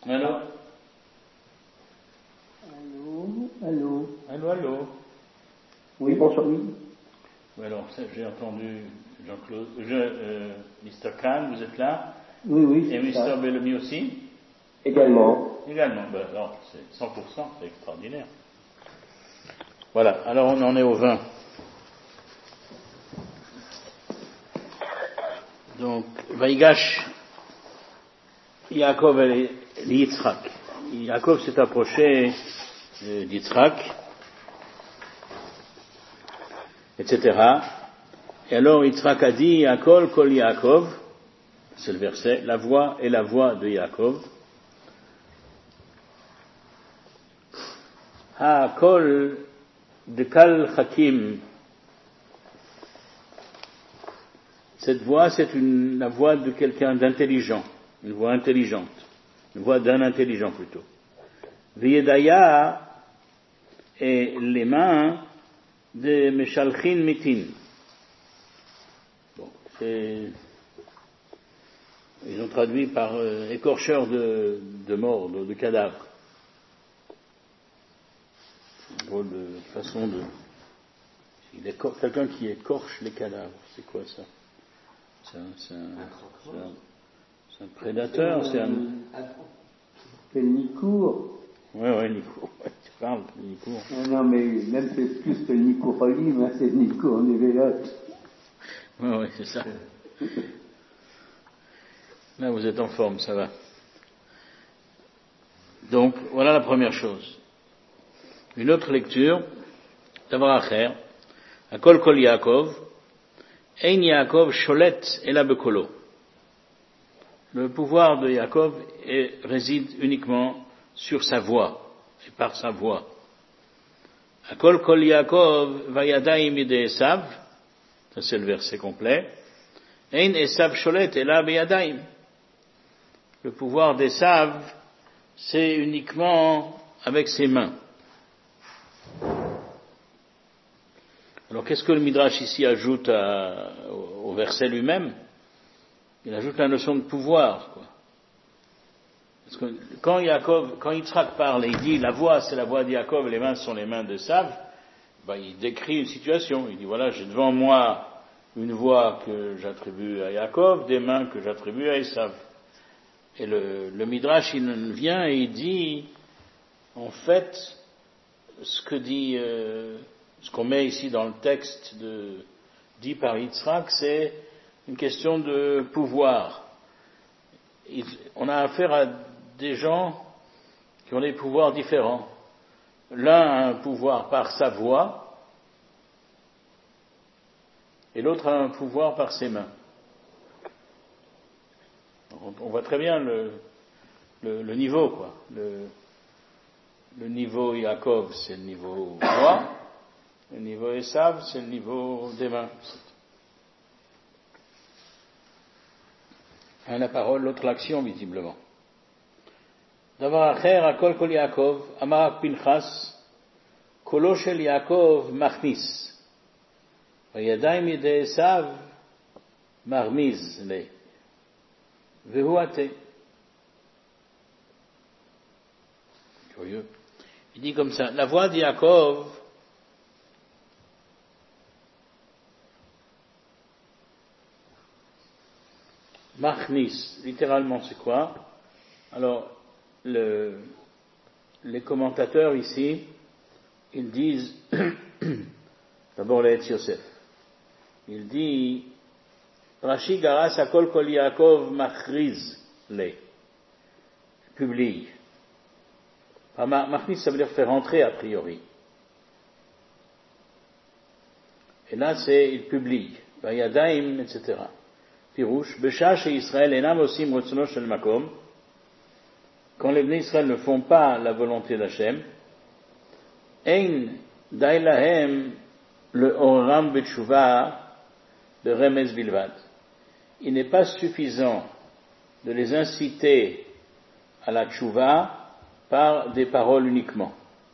Allô? Allô? Oui, bonsoir, oui. Alors, j'ai entendu Jean-Claude, Mr. Kahn, vous êtes là? Oui, et c'est Mr. Bellamy aussi? Également. Alors, c'est 100%, c'est extraordinaire. Voilà, alors on en est au 20. Donc, Vaïgash, Yaakov et Yitzhak. Yaakov s'est approché d'Yitzhak, etc. Et alors Yitzhak a dit, Yaakov, Kol Yaakov, c'est le verset, la voix est la voix de Yaakov. Ha Kol de Kal Hakim. Cette voix, c'est la voix de quelqu'un d'intelligent, une voix intelligente, une voix d'un intelligent plutôt. V'yedaya et les mains de Meshalchin Mitin. Bon, ils ont traduit par écorcheur de morts, de cadavres. Une drôle de façon de. Quelqu'un qui écorche les cadavres, c'est quoi ça? C'est un prédateur, c'est un. C'est Nicour. Oui, Nicour. Tu parles de Nicour. Non, mais même c'est plus que Nicour Olim, hein, c'est Nicour Névélote. Oui, c'est ça. Là, vous êtes en forme, ça va. Donc, voilà la première chose. Une autre lecture, d'abord Acher, Akol Kol Yaakov, Ein Yaakov Sholet Ela Bekolo. Le pouvoir de Yaakov réside uniquement sur sa voix, et par sa voix. Akol Kol Yaakov Vayadaim Ide Esav, ça c'est le verset complet, Ein Esav Sholet Ela Beyadaim. Le pouvoir d'Esav, c'est uniquement avec ses mains. Alors qu'est-ce que le Midrash ici ajoute au verset lui-même? Il ajoute la notion de pouvoir, quoi. Parce que quand Yitzhak parle et il dit la voix c'est la voix de Yaakov, les mains sont les mains d'Esav, il décrit une situation. Il dit voilà, j'ai devant moi une voix que j'attribue à Yaakov, des mains que j'attribue à Esav. Et le Midrash il vient et il dit en fait ce qu'on met ici dans le texte dit par Yitzhak, c'est une question de pouvoir. On a affaire à des gens qui ont des pouvoirs différents. L'un a un pouvoir par sa voix et l'autre a un pouvoir par ses mains. On voit très bien le niveau, quoi. Le niveau Yaakov, c'est le niveau voix. Le niveau Esav, c'est le niveau des mains. Un la parole, l'autre l'action, visiblement. Davar acher, akol kol Yaakov, amarak Pinchas, kolo shel Yaakov machnis. Vayadayim yede Esav, marmiz le. Vehu ate. Curieux. Il dit comme ça, la voix de Yaakov, Machnis, littéralement c'est quoi? Alors, les commentateurs ici, ils disent, d'abord le Etz Yosef, il dit, Rashi garas akol kol Yaakov machriz le, publie. Machnis, ça veut dire faire entrer a priori. Et là, il publie, Vayadaim, etc. Pirouche, Besha chez Israël enam osim rotzono shel makom, quand les Bnei Israël ne font pas la volonté d'Hachem, Ein dai lahem le oram betshuva de remez bilvad. Il n'est pas suffisant de les inciter à la tchouva par des paroles uniquement,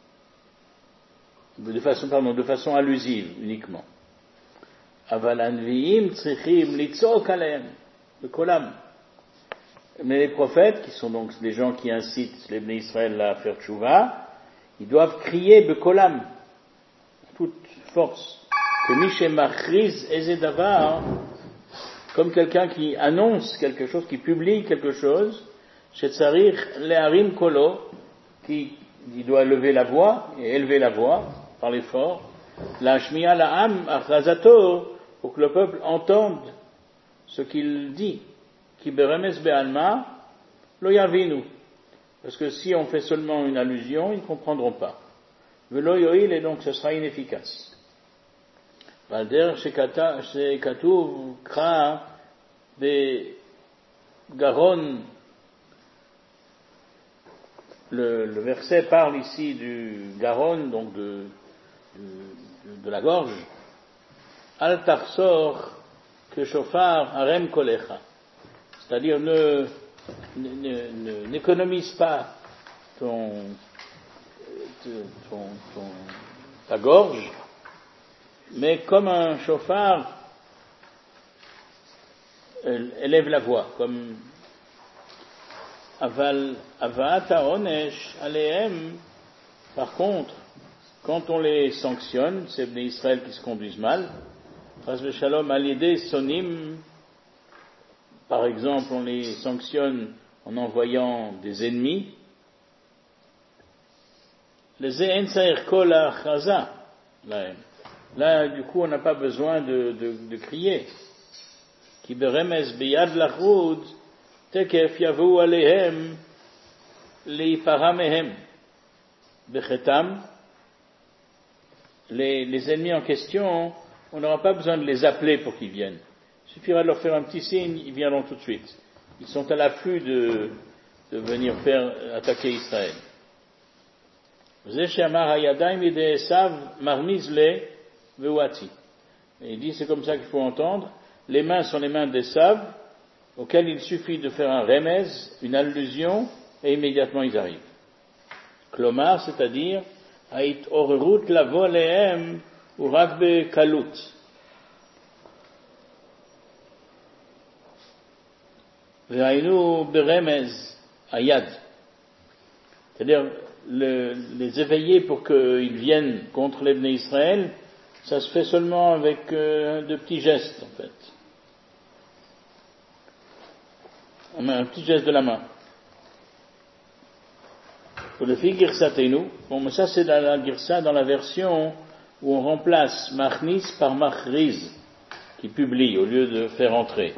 de façon allusive uniquement. אבל הנביאים צריכים לצעוק עליהם בקולם. Mais les prophètes, qui sont donc des gens qui incitent les Bnei Israël à faire tchouva, ils doivent crier bekolam, toute force, que Mishe Machriz Ezedavar, comme quelqu'un qui annonce quelque chose, qui publie quelque chose, Shetzarich Leharim Kolo, qui doit lever la voix et élever la voix par l'effort, la Shmiya La'am Achazato, pour que le peuple entende ce qu'il dit. Ki beremes be'alma lo yavinu. Parce que si on fait seulement une allusion, ils ne comprendront pas. Velo yoil, et donc ce sera inefficace. Valder shekatuv kra de garon. Le verset parle ici du garon, donc de la gorge. Al tarsor que shofar harem kolecha. C'est-à-dire n'économise pas ta gorge, mais comme un chauffard, élève la voix, comme avata onesh alehem. Par contre, quand on les sanctionne, c'est Bnei Israël qui se conduisent mal, chas v'shalom alidei sonim. Par exemple, on les sanctionne en envoyant des ennemis. Là, du coup, on n'a pas besoin de crier. Ki beremes biyad lachud tekef yavu alehem leiparamehem bechetam. Les ennemis en question, on n'aura pas besoin de les appeler pour qu'ils viennent. Il suffira de leur faire un petit signe, ils viendront tout de suite. Ils sont à l'affût de venir faire attaquer Israël. Et il dit, c'est comme ça qu'il faut entendre. Les mains sont les mains d'Esav, auxquelles il suffit de faire un remez, une allusion, et immédiatement ils arrivent. Klomar, c'est-à-dire, Ait orerut lavo lehem urakbe kalut. C'est-à-dire les éveiller pour qu'ils viennent contre les Bnei Israël, ça se fait seulement avec de petits gestes en fait. Un petit geste de la main. Pour le fi girsatenu, bon mais ça c'est dans la girsa, dans la version où on remplace machnis par machriz, qui publie au lieu de faire entrer.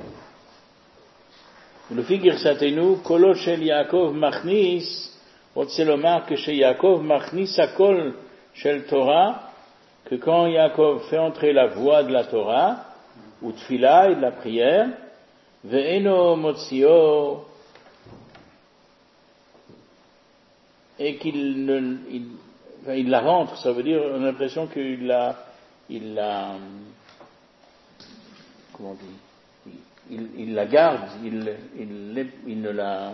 Le figure satenu, kolo shel Yaakov machnis, c'est le marque que chez Yaakov machnis akol shel Torah, que quand Yaakov fait entrer la voix de la Torah, ou tfila et de la prière, ve'eno motzio, et qu'il la rentre, ça veut dire, on a l'impression qu'il la, comment on dit? Il la garde, il ne la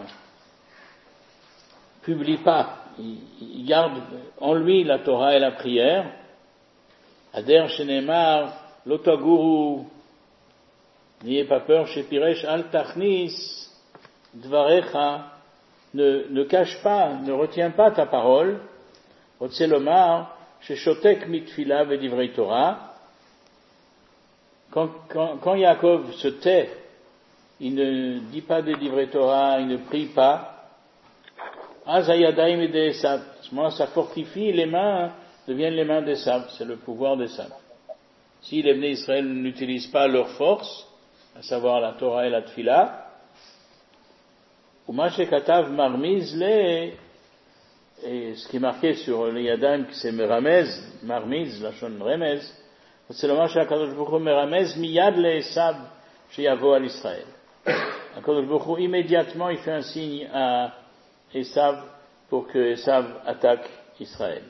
publie pas, il garde en lui la Torah et la prière. Ader shenemar lotaguru, n'ayez pas peur, chez Piresh al tachnis dvarecha, ne cache pas, ne retiens pas ta parole. Otselomar chez shotek mitfila vedivrei Torah. Quand Yaakov se tait, il ne dit pas des livrets Torah, il ne prie pas. Azayadaim et d'Esav. Moi, ça fortifie les mains, deviennent les mains d'Esav. C'est le pouvoir d'Esav. Si les Bnei Israël n'utilisent pas leur force, à savoir la Torah et la Tfila, Umashe Katav marmiz le, et ce qui est marqué sur les Yadaim, c'est Meramez, marmiz, la shon Remez, c'est le marché à Kadosh Baruch Hu meramez miyad le'esav sheyavo al Israël. Kadosh Baruch Hu immédiatement il fait un signe à Esav pour que Esav attaque Israël.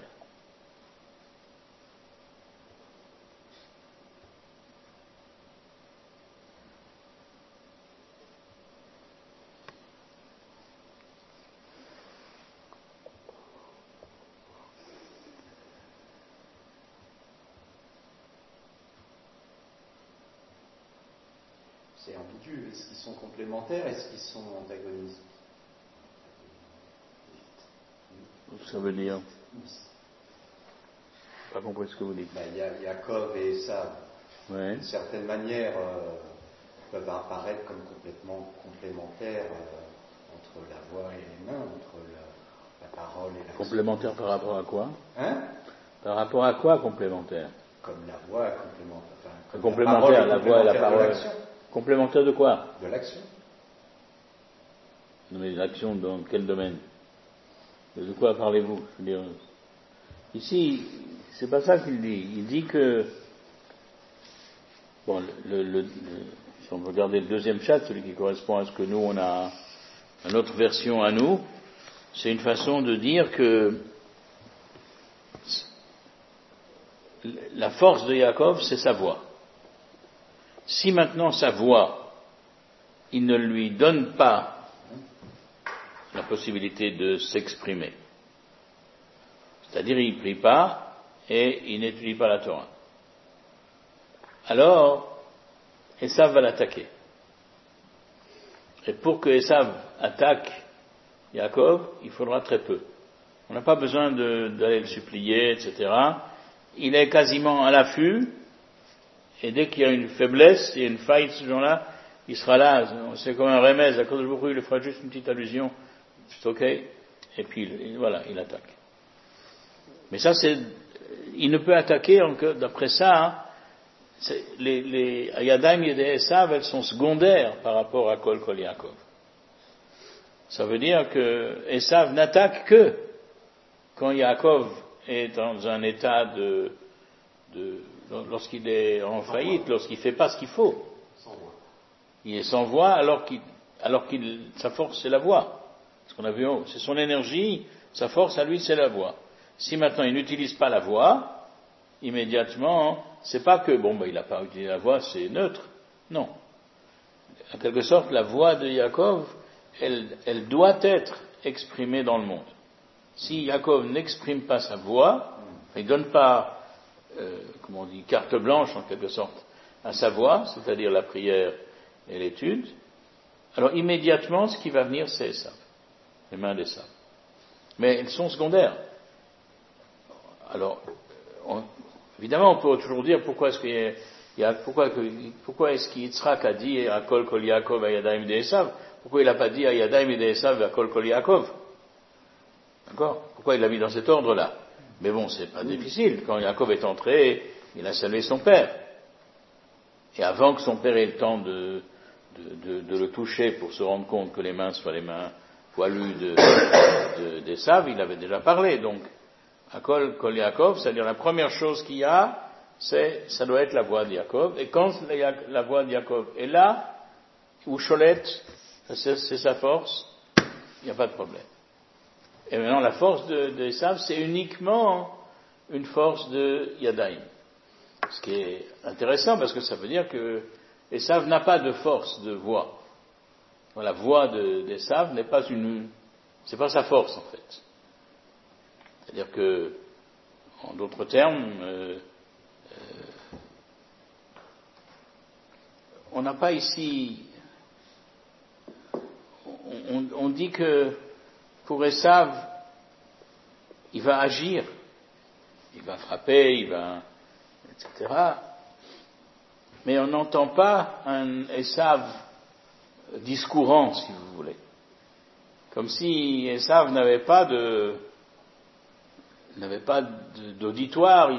c'est ambigu. Est-ce qu'ils sont complémentaires? Est-ce qu'ils sont antagonistes? Ça veut dire? Pas compris ce que vous dites. Il y a Yaakov et Esav. Ouais. D'une certaine manière, peuvent apparaître comme complètement complémentaires entre la voix et les mains, entre la parole et l'action. Complémentaires par rapport à quoi? Par rapport à quoi complémentaire? Comme la voix est complémentaire. Enfin, complémentaire, la voix et la parole. De l'action. Complémentaire de quoi? De l'action. Non, mais l'action dans quel domaine? De quoi parlez-vous? Je veux dire, ici, c'est pas ça qu'il dit. Il dit que, bon, si on veut regarder le deuxième chat, celui qui correspond à ce que nous on a, à notre version à nous, c'est une façon de dire que la force de Yaakov, c'est sa voix. Si maintenant sa voix, il ne lui donne pas la possibilité de s'exprimer, c'est-à-dire il ne prie pas et il n'étudie pas la Torah, alors Esav va l'attaquer. Et pour que Esav attaque Yaakov, il faudra très peu. On n'a pas besoin d'aller le supplier, etc. Il est quasiment à l'affût, et dès qu'il y a une faiblesse, il y a une faille, ce genre-là, il sera là. C'est comme un remède, à cause de beaucoup, il lui fera juste une petite allusion, c'est ok, et puis voilà, il attaque. Mais ça, il ne peut attaquer, d'après ça, les Yadayim et Esav, elles sont secondaires par rapport à Kol Yaakov. Ça veut dire que Esav n'attaque que quand Yaakov est dans un état lorsqu'il est en faillite, lorsqu'il ne fait pas ce qu'il faut. Il est sans voix alors qu'il sa force c'est la voix. Ce qu'on a vu, c'est son énergie, sa force à lui c'est la voix. Si maintenant il n'utilise pas la voix, immédiatement, c'est pas que il n'a pas utilisé la voix, c'est neutre. Non. En quelque sorte, la voix de Yaakov, elle doit être exprimée dans le monde. Si Yaakov n'exprime pas sa voix, il ne donne pas, carte blanche en quelque sorte à sa voix, c'est-à-dire la prière et l'étude, alors immédiatement ce qui va venir c'est Esav, les mains d'Esav. Mais elles sont secondaires. Alors, évidemment on peut toujours dire pourquoi est-ce qu'Yitzhak a dit à Kol Yaakov à Yadayim de Esav, pourquoi il n'a pas dit à Yadayim de Esav à Kol Yaakov? D'accord? Pourquoi il l'a mis dans cet ordre-là? Mais bon, c'est pas difficile. Quand Yaakov est entré, il a salué son père. Et avant que son père ait le temps de le toucher pour se rendre compte que les mains soient les mains poilues d'Esav, il avait déjà parlé. Donc, à Kol Yaakov, c'est-à-dire la première chose qu'il y a, ça doit être la voix de Yaakov. Et quand la voix de Yaakov est là, ou Cholet, c'est sa force, il n'y a pas de problème. Et maintenant, la force d'Esav, c'est uniquement une force de Yadayim. Ce qui est intéressant, parce que ça veut dire que Esav n'a pas de force de voix. La voix d'Esav n'est pas c'est pas sa force, en fait. C'est-à-dire que, en d'autres termes, on n'a pas ici, on dit que pour Esav, il va agir, il va frapper, etc. Mais on n'entend pas un Esav discourant, si vous voulez. Comme si Esav n'avait pas d'auditoire,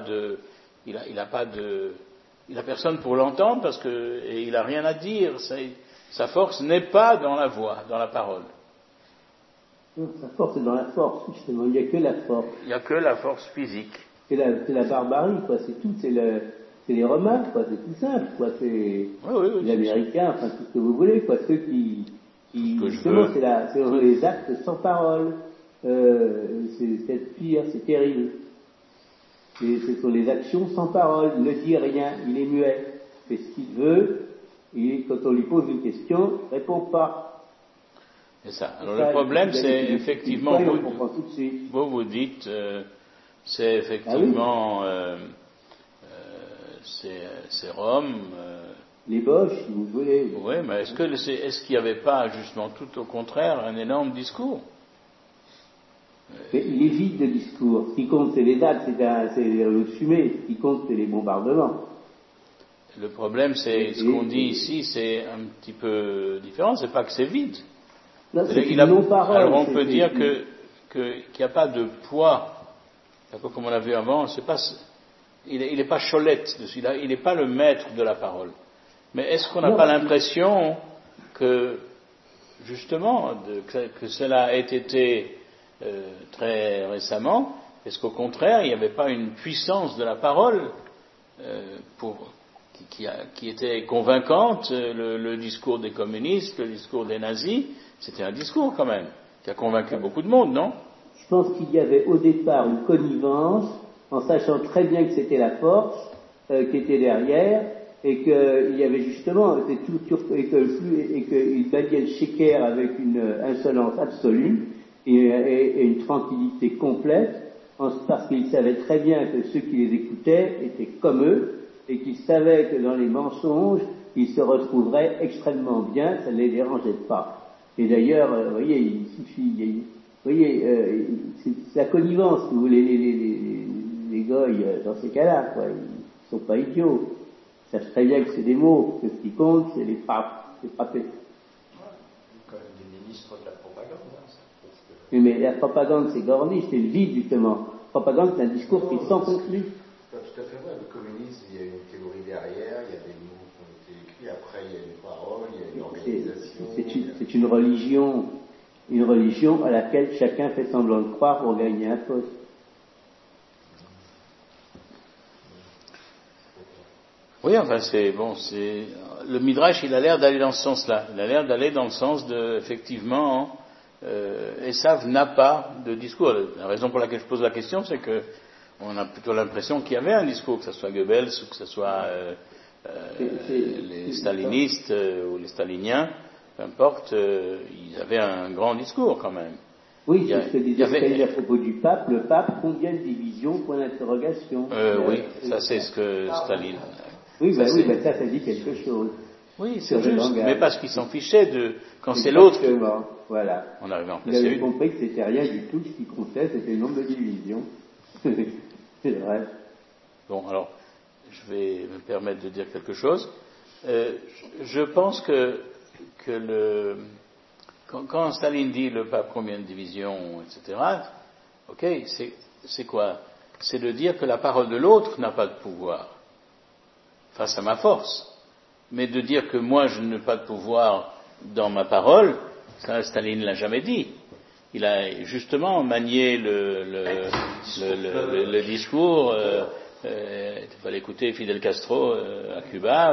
il a personne pour l'entendre et il a rien à dire. Sa force n'est pas dans la voix, dans la parole. Sa force est dans la force, justement. Il n'y a que la force. Il n'y a que la force physique. C'est la barbarie, quoi. C'est tout. C'est les Romains, quoi. C'est tout simple, quoi. C'est les Américains, enfin tout ce que vous voulez, quoi. Ceux qui justement, c'est les actes sans parole. C'est pire, c'est terrible. Ce sont les actions sans parole. Il ne dit rien, il est muet. Il fait ce qu'il veut. Et quand on lui pose une question, il ne répond pas. C'est ça. Alors le problème, c'est effectivement, vous dites, c'est effectivement, c'est Rome, l'ébauche, si vous voulez. Oui, mais est-ce qu'il n'y avait pas, justement, tout au contraire, un énorme discours? Mais il est vide, le discours. Ce qui compte, c'est les actes, c'est le fumée. Ce qui compte, c'est les bombardements. Le problème, c'est ce qu'on dit ici, c'est un petit peu différent. C'est pas que c'est vide. Non, c'est une non-parole. Alors on peut dire qu'il n'y a pas de poids. D'accord, comme on l'a vu avant, il n'est pas cholette dessus. Il n'est pas le maître de la parole. Mais est-ce qu'on n'a pas l'impression que, justement, que cela a été très récemment? Est-ce qu'au contraire, il n'y avait pas une puissance de la parole qui était convaincante? Le discours des communistes, le discours des nazis, c'était un discours quand même, qui a convaincu beaucoup de monde, non? Je pense qu'il y avait au départ une connivence, en sachant très bien que c'était la force qui était derrière, et qu'il y avait justement, et qu'il maniait le shaker avec une insolence absolue, et une tranquillité complète, parce qu'ils savaient très bien que ceux qui les écoutaient étaient comme eux, et qu'ils savaient que dans les mensonges, ils se retrouveraient extrêmement bien, ça ne les dérangeait pas. Et d'ailleurs, vous voyez, il suffit, c'est la connivence, si vous voulez, les goïs, dans ces cas-là, quoi, ils sont pas idiots. Ils savent très bien que c'est des mots, que ce qui compte, c'est les frapper. Comme des ministres de la propagande, ça. Oui, mais la propagande, c'est gorni, c'est le vide, justement. La propagande, c'est un discours qui est sans contenu. C'est tout à fait vrai. Le communisme, il y a une théorie derrière, il y a des mots qui ont été écrits, après il y a une parole, il y a une organisation. C'est une religion à laquelle chacun fait semblant de croire pour gagner un poste. Oui, enfin le Midrash, il a l'air d'aller dans ce sens-là. Il a l'air d'aller dans le sens effectivement, Esav n'a pas de discours. La raison pour laquelle je pose la question, c'est que on a plutôt l'impression qu'il y avait un discours, que ce soit Goebbels ou que ce soit les stalinistes ou les staliniens, peu importe, ils avaient un grand discours quand même. Oui, c'est ce que disait Staline à propos du pape. Le pape, combien de divisions, point d'interrogation. Oui, ça c'est ce que Staline... Oui, ça dit quelque chose. Oui, c'est juste, mais parce qu'ils s'en fichaient quand c'est l'autre. Voilà. On arrive en place. Ils avaient compris que c'était rien du tout, ce qui comptait, c'était le nombre de divisions. C'est vrai. Bon, alors, je vais me permettre de dire quelque chose. Je pense que quand Staline dit le pape combien de divisions, etc., ok, c'est quoi? C'est de dire que la parole de l'autre n'a pas de pouvoir face à ma force. Mais de dire que moi je n'ai pas de pouvoir dans ma parole, ça Staline l'a jamais dit. Il a justement manié le discours. Il fallait écouter Fidel Castro à Cuba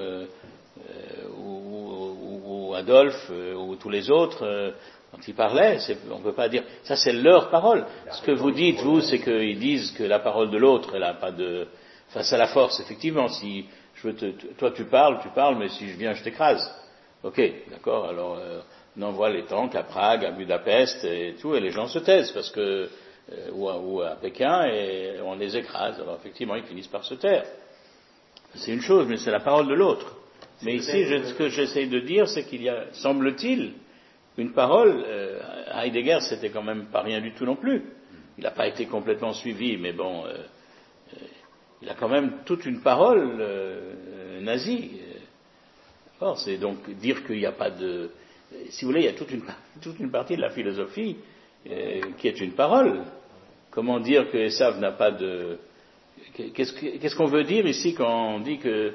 ou Adolphe ou tous les autres quand ils parlaient. On ne peut pas dire ça, c'est leur parole. Ce que vous dites vous, c'est qu'ils disent que la parole de l'autre, elle n'a pas de face à la force. Effectivement, si toi tu parles, mais si je viens, je t'écrase. Ok, d'accord. Alors on envoie les tanks à Prague, à Budapest et tout, et les gens se taisent parce que ou à Pékin et on les écrase. Alors effectivement, ils finissent par se taire. C'est une chose, mais c'est la parole de l'autre. Mais ici, ce que j'essaie de dire, c'est qu'il y a, semble-t-il, une parole. Heidegger, c'était quand même pas rien du tout non plus. Il n'a pas été complètement suivi, mais bon. Il a quand même toute une parole nazie. Or, c'est donc dire qu'il n'y a pas de... Si vous voulez, il y a toute une partie de la philosophie qui est une parole. Comment dire que Esav n'a pas de... Qu'est-ce qu'on veut dire ici quand on dit que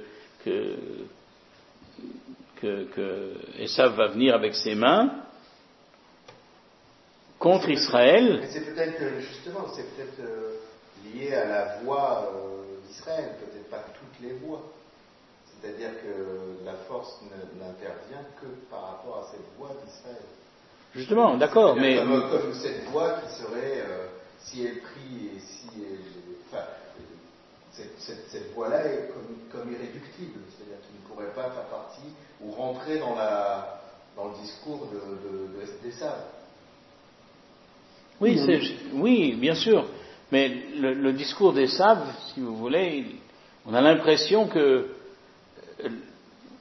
Esav va venir avec ses mains contre Israël? Mais c'est peut-être lié à la voix d'Israël, peut-être pas toutes les voix. C'est-à-dire que la force n'intervient que par rapport à cette voix d'Israël. Justement, d'accord, mais... Comme cette voix qui serait, si elle prie et si elle... Enfin, cette voix-là est comme irréductible, c'est-à-dire qu'il ne pourrait pas faire partie ou rentrer dans le discours d'Esav. Oui, bien sûr. Mais le discours d'Esav, si vous voulez, on a l'impression que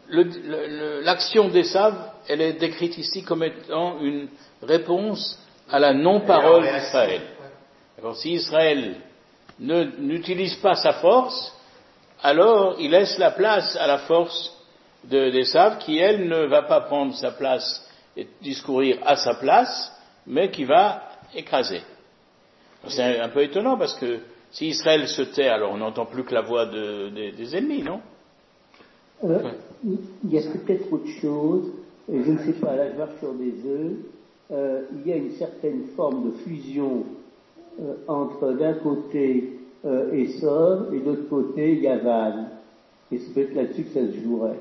l'action d'Ésav, elle est décrite ici comme étant une réponse à la non-parole d'Israël. Alors, si Israël n'utilise pas sa force, alors il laisse la place à la force d'Ésav, qui elle ne va pas prendre sa place et discourir à sa place, mais qui va écraser. C'est un peu étonnant parce que si Israël se tait, alors on n'entend plus que la voix des ennemis, non? Il y a peut-être autre chose, je ne sais pas, là je marche sur des œufs, il y a une certaine forme de fusion entre d'un côté Esau et de l'autre côté Yavan, et c'est peut-être là-dessus que ça se jouerait.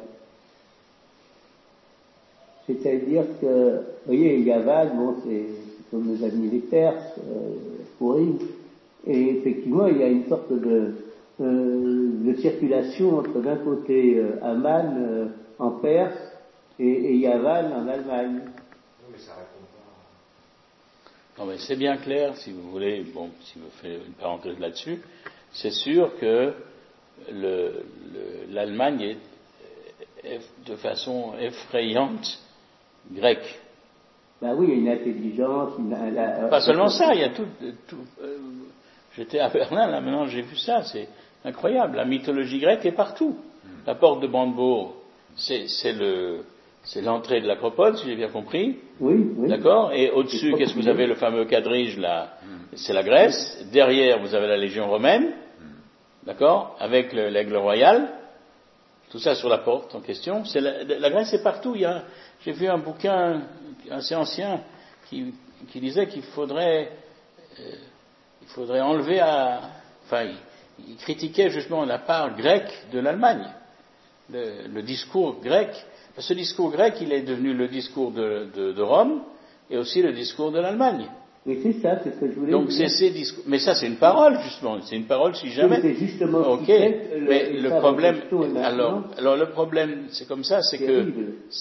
C'est-à-dire que, vous voyez, Yavan, bon, c'est comme nos amis les Perses, Pourim, et effectivement il y a une sorte de circulation entre d'un côté Aman en Perse et Yavan en Allemagne. Non, mais ça répond pas. Non, mais c'est bien clair, si vous voulez, bon, si vous faites une parenthèse là-dessus, c'est sûr que l'Allemagne est de façon effrayante grecque. Ben oui, il y a une intelligence, pas seulement ça, il y a tout. J'étais à Berlin, là maintenant j'ai vu ça, c'est incroyable. La mythologie grecque est partout. La porte de Brandebourg, c'est l'entrée de l'acropole, si j'ai bien compris. Oui, oui. D'accord. Et au-dessus, qu'est-ce que vous avez, le fameux quadrige là? C'est la Grèce. Derrière, vous avez la Légion romaine. D'accord, avec l'aigle royal. Tout ça sur la porte en question. La Grèce est partout. J'ai vu un bouquin assez ancien qui disait qu'il faudrait enlever il critiquait justement la part grecque de l'Allemagne, le discours grec. Ce discours grec, il est devenu le discours de Rome et aussi le discours de l'Allemagne. Mais c'est ça, c'est ce que je voulais dire. Donc c'est ces discours. Mais ça, c'est une parole justement. C'est une parole si jamais. C'est justement. Ok. Mais le problème. Alors le problème, c'est comme ça, c'est que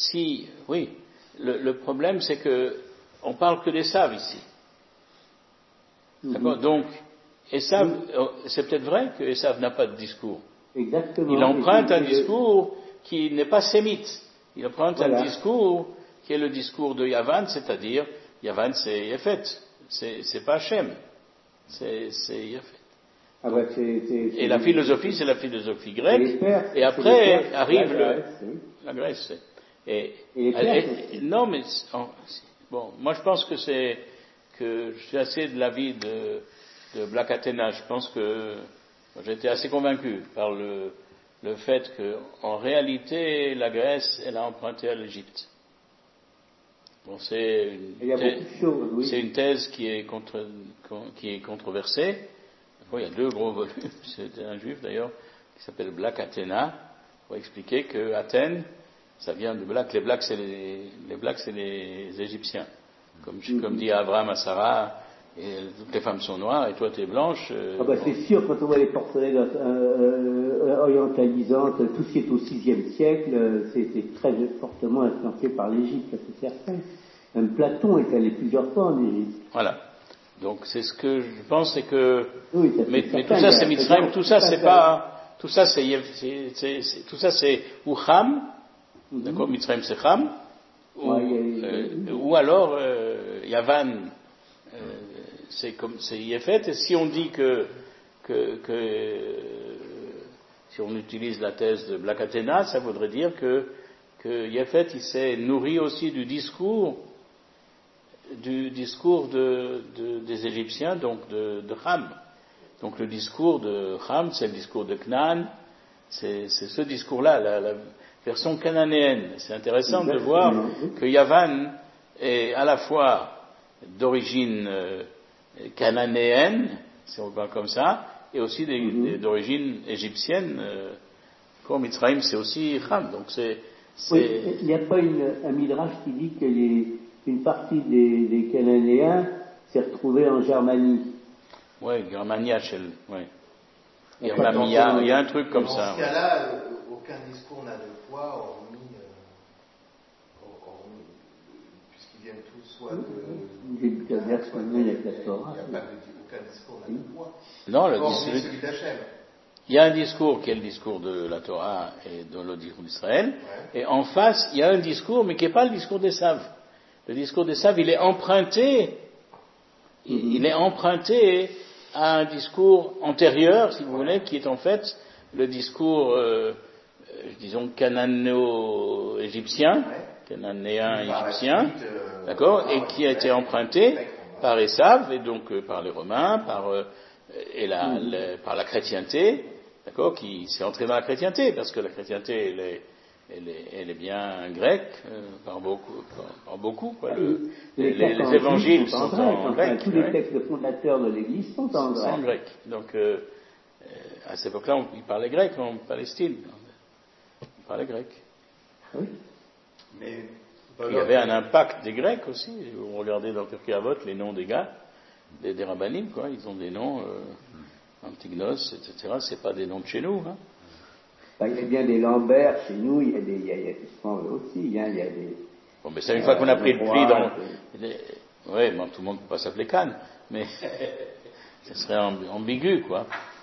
le problème, c'est que on parle que d'Ésav ici. D'accord. Donc Ésav, c'est peut-être vrai que Ésav n'a pas de discours. Exactement. Il emprunte un discours qui n'est pas sémite. Il emprunte un discours qui est le discours de Yavan, c'est-à-dire Yavan, c'est Yefet. C'est pas Hachem. C'est Yefet. Ah bah et la philosophie, c'est la philosophie grecque. Et après arrive la Grèce. Non, mais bon, moi je pense que je suis assez de l'avis de Black Athena. Je pense que j'étais assez convaincu par le fait qu'en réalité, la Grèce, elle a emprunté à l'Égypte. Bon, c'est une thèse qui est controversée. Bon, il y a 2 gros volumes. C'est un juif d'ailleurs qui s'appelle Black Athena pour expliquer que Athènes, ça vient de Black. Les Blacks, c'est les Égyptiens. Comme dit Abraham à Sarah, et toutes les femmes sont noires et toi tu es blanche. C'est sûr, quand on voit les porcelaines orientalisantes, tout ce qui est au VIe siècle, c'est très fortement influencé par l'Égypte, c'est certain. Même Platon est allé plusieurs fois en Égypte. Voilà. Donc c'est ce que je pense, c'est que. Oui, mais tout ça c'est Mitzrayim, tout ça c'est pas. Tout ça c'est ou Ham, d'accord, Mitzrayim c'est Ham, ou alors Yavan. C'est Yefet, et si on dit que si on utilise la thèse de Black Athena, ça voudrait dire que Yefet il s'est nourri aussi du discours des Égyptiens, donc de Ham. Donc le discours de Ham, c'est le discours de Canaan, c'est ce discours-là, la version cananéenne. C'est intéressant de voir que Yavan est à la fois d'origine cananéenne, si on parle comme ça, et aussi d'origine égyptienne, comme Mitzrayim, c'est aussi Ham. Donc il n'y a pas un midrash qui dit qu'une partie des Cananéens s'est retrouvée en Germanie. Oui, Germania, il y a un truc comme ça. Dans ce cas-là, aucun discours n'a de poids, hormis puisqu'ils viennent tous soit de. Il n'y a pas aucun discours n'a de poids. Non, celui d'Hachem. il y a un discours qui est le discours de la Torah et de le discours d'Israël, et en face, il y a un discours, mais qui n'est pas le discours d'Ésav. Le discours d'Ésav, il est emprunté à un discours antérieur, si vous voulez, qui est en fait le discours, disons, cananéo-égyptien, cananéen égyptien, d'accord, et qui a été emprunté par Ésav, et donc par les Romains, par la chrétienté, d'accord, qui s'est entrée dans la chrétienté, parce que la chrétienté, elle est bien grecque, par beaucoup, quoi. Les évangiles sont en grec. Tous les textes fondateurs de l'Église sont en grec. En grec. Donc, à cette époque-là, ils parlaient grec en Palestine. Ils parlaient grec. Oui. Mais il y avait un impact des Grecs aussi. Vous regardez dans Pirkei Avot les noms des gars, des rabbinim, quoi. Ils ont des noms, Antignos, etc. C'est pas des noms de chez nous, hein. Il y a bien des Lambert chez nous, il y a des aussi, il y a des... Bon, mais c'est une fois qu'on a pris le pli dans... Oui, bon, tout le monde ne peut pas s'appeler Khan, mais ce serait ambigu, quoi.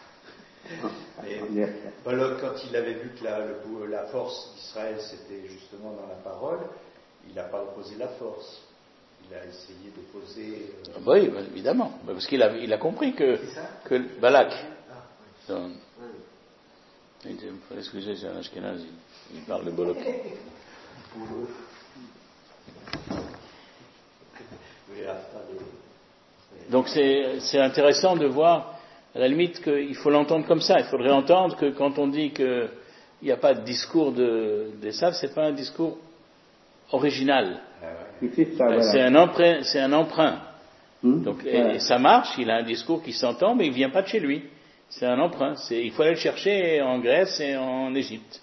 Mais Pollock, quand il avait vu que la force d'Israël, c'était justement dans la parole, il n'a pas opposé la force. Il a essayé d'opposer... Oui, évidemment, parce qu'il a compris que Balak... Il faut excuser, c'est un Ashkenaz, il parle le bolok. Donc c'est intéressant de voir, à la limite, qu'il faut l'entendre comme ça. Il faudrait entendre que quand on dit qu'il n'y a pas de discours d'Ésav, c'est pas un discours original. C'est un emprunt. Donc, et ça marche, il a un discours qui s'entend, mais il ne vient pas de chez lui. C'est un emprunt. Il faut aller le chercher en Grèce et en Égypte.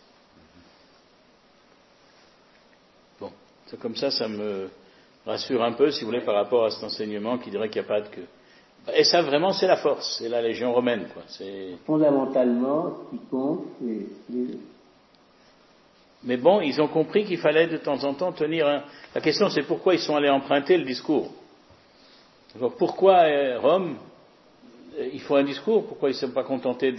Bon, c'est comme ça me rassure un peu, si vous voulez, par rapport à cet enseignement qui dirait qu'il n'y a pas de queue. Et ça, vraiment, c'est la force, c'est la légion romaine, quoi. Fondamentalement, ce qui compte, Mais bon, ils ont compris qu'il fallait de temps en temps tenir La question, c'est pourquoi ils sont allés emprunter le discours. Alors, pourquoi Rome il faut un discours, pourquoi ils ne sont pas contentés de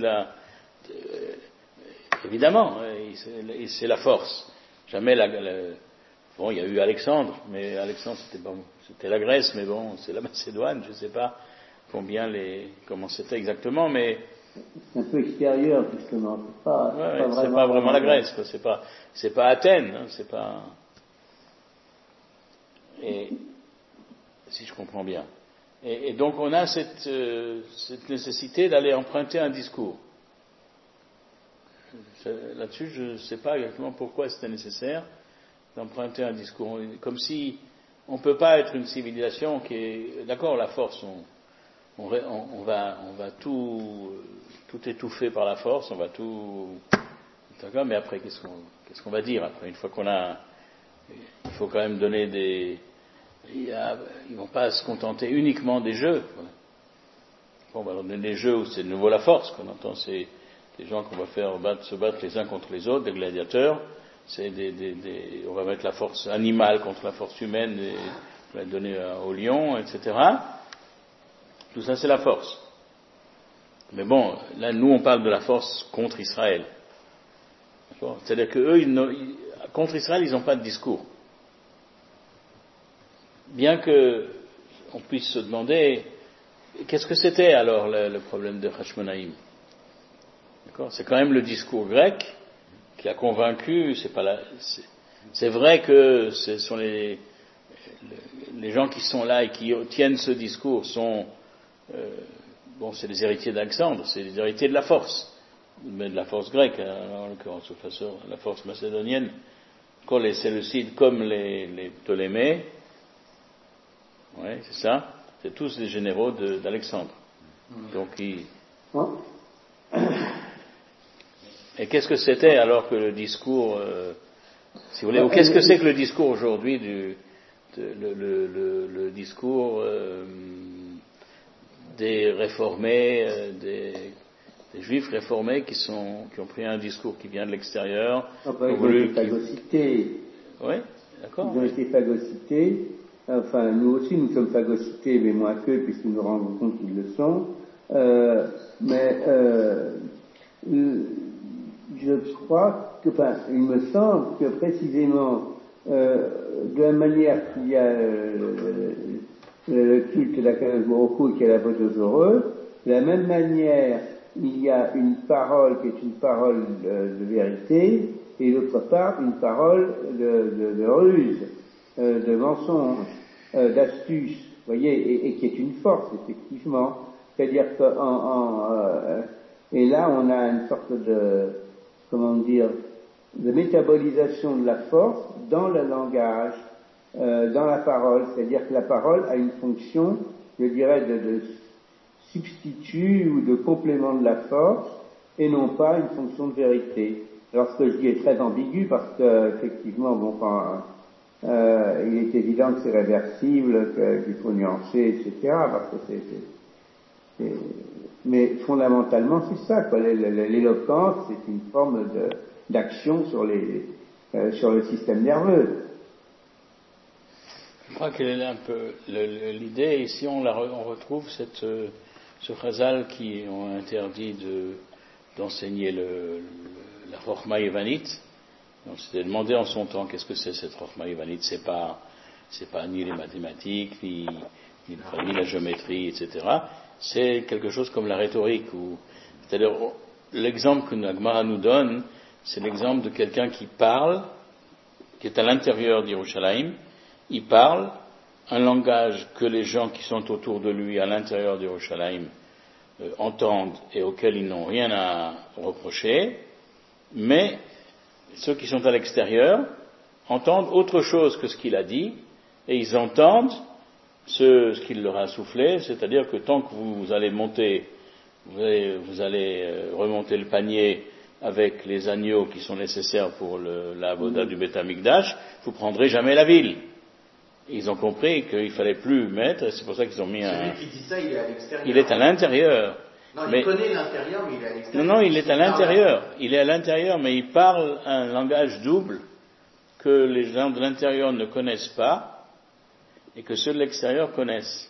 évidemment, c'est la force. Jamais bon, il y a eu Alexandre, mais Alexandre c'était la Grèce, mais bon, c'est la Macédoine, je ne sais pas comment c'était exactement, mais... C'est un peu extérieur, justement. C'est pas vraiment la Grèce, quoi. C'est pas Athènes, hein, c'est pas... Et, si je comprends bien. Et donc on a cette nécessité d'aller emprunter un discours. Là-dessus, je ne sais pas exactement pourquoi c'était nécessaire d'emprunter un discours. Comme si on ne peut pas être une civilisation qui est... D'accord, la force, on va tout étouffer par la force, on va tout... D'accord, mais après, qu'est-ce qu'on va dire après? Une fois qu'on a... Il faut quand même donner des... Ils ne vont pas se contenter uniquement des jeux. Bon, on va leur donner des jeux où c'est de nouveau la force qu'on entend, c'est des gens qu'on va faire se battre les uns contre les autres, des gladiateurs, on va mettre la force animale contre la force humaine, on va donner au lion, etc. Tout ça c'est la force. Mais bon, là nous on parle de la force contre Israël. D'accord ? C'est-à-dire que eux, contre Israël, ils n'ont pas de discours. Bien que on puisse se demander qu'est-ce que c'était alors le problème de Hashmonaïm. D'accord ? C'est quand même le discours grec qui a convaincu. C'est vrai que ce sont les gens qui sont là et qui tiennent ce discours sont c'est les héritiers d'Alexandre, c'est les héritiers de la force, mais de la force grecque, en l'occurrence la force macédonienne, comme les Séleucides, comme les Ptolémées. Oui, c'est ça. C'est tous des généraux d'Alexandre. Donc, Et qu'est-ce que c'était alors que le discours, si vous voulez, ou qu'est-ce que c'est que le discours aujourd'hui le discours des réformés, des juifs réformés qui ont pris un discours qui vient de l'extérieur. Ils ont été phagocytés. Oui, d'accord. Ils ont été phagocytés. Enfin, nous aussi, nous sommes phagocytés, mais moins qu'eux, puisque nous nous rendons compte qu'ils le sont. je crois que, il me semble que précisément, de la manière qu'il y a le culte de la Kadosh Baruch Hu qui est la Vodosheureux, de la même manière, il y a une parole qui est une parole de vérité, et d'autre part, une parole de ruse, de mensonge, d'astuce, vous voyez, et qui est une force, effectivement. C'est-à-dire que, et là, on a une sorte de, de métabolisation de la force dans le langage, dans la parole. C'est-à-dire que la parole a une fonction, je dirais, de substitut ou de complément de la force, et non pas une fonction de vérité. Alors ce que je dis est très ambigu parce que, effectivement, il est évident que c'est réversible, qu'il faut nuancer, etc. Parce que mais fondamentalement, c'est ça, quoi. L'éloquence, c'est une forme d'action sur le système nerveux. Je crois qu'elle est un peu l'idée. Ici, on retrouve ce phrasal qui ont interdit d'enseigner la Chochma Yévanite. Donc, c'était demandé en son temps qu'est-ce que c'est cette Chochma Yévanite. C'est pas ni les mathématiques, ni la géométrie, etc. C'est quelque chose comme la rhétorique. C'est-à-dire, l'exemple que la Gemara nous donne, c'est l'exemple de quelqu'un qui parle, qui est à l'intérieur d'Yerushalayim. Il parle un langage que les gens qui sont autour de lui à l'intérieur d'Yerushalayim entendent et auquel ils n'ont rien à reprocher, mais ceux qui sont à l'extérieur entendent autre chose que ce qu'il a dit, et ils entendent ce qu'il leur a soufflé, c'est-à-dire que tant que vous allez monter, vous allez remonter le panier avec les agneaux qui sont nécessaires pour la avoda du Beth Amikdash, vous prendrez jamais la ville. Ils ont compris qu'il fallait plus mettre, et c'est pour ça qu'ils ont mis Celui qui dit ça, il est à l'extérieur. Il est à l'intérieur. Non, il connaît l'intérieur, mais il est à l'extérieur. Non, il est à l'intérieur. Il est à l'intérieur, mais il parle un langage double que les gens de l'intérieur ne connaissent pas et que ceux de l'extérieur connaissent.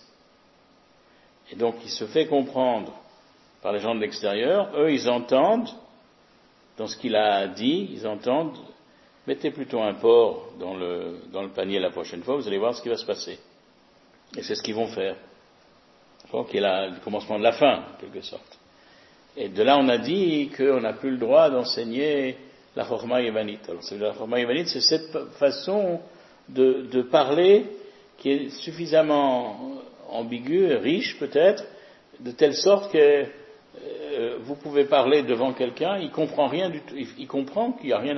Et donc, il se fait comprendre par les gens de l'extérieur. Eux, ils entendent, dans ce qu'il a dit, ils entendent, mettez plutôt un porc dans le panier la prochaine fois, vous allez voir ce qui va se passer. Et c'est ce qu'ils vont faire. Qui est le commencement de la fin, en quelque sorte. Et de là, on a dit qu'on n'a plus le droit d'enseigner la Chochma Yévanite. Alors, la Chochma Yévanite, c'est cette façon de parler qui est suffisamment ambiguë, riche peut-être, de telle sorte que vous pouvez parler devant quelqu'un, il comprend rien du tout, il comprend qu'il n'y a rien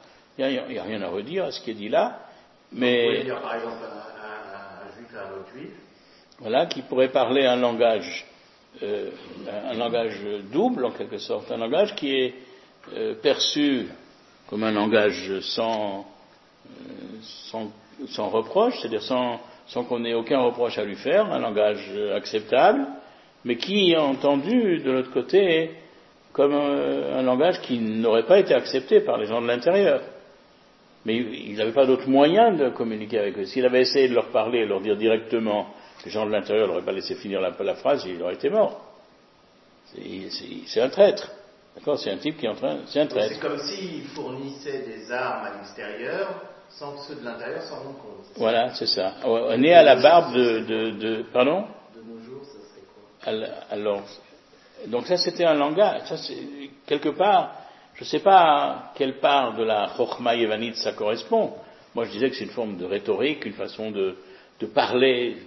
à redire à ce qui est dit là, mais... Vous pouvez dire par exemple un juif à un autre juif. Voilà, qui pourrait parler un langage double en quelque sorte, un langage qui est perçu comme un langage sans reproche, c'est-à-dire sans qu'on ait aucun reproche à lui faire, un langage acceptable, mais qui est entendu de l'autre côté comme un langage qui n'aurait pas été accepté par les gens de l'intérieur. Mais il n'avait pas d'autre moyen de communiquer avec eux. S'il avait essayé de leur parler et leur dire directement, les gens de l'intérieur n'auraient pas laissé finir la phrase, il aurait été mort. C'est un traître. D'accord ? C'est un type qui est en train... C'est un traître. C'est comme s'il fournissait des armes à l'extérieur sans que ceux de l'intérieur s'en rendent compte. Voilà, c'est ça. On est à la barbe Pardon ? De nos jours, ça serait quoi ? Alors, donc ça c'était un langage. Ça, quelque part, je ne sais pas à quelle part de la Chochma Yévanite ça correspond. Moi je disais que c'est une forme de rhétorique, une façon de parler...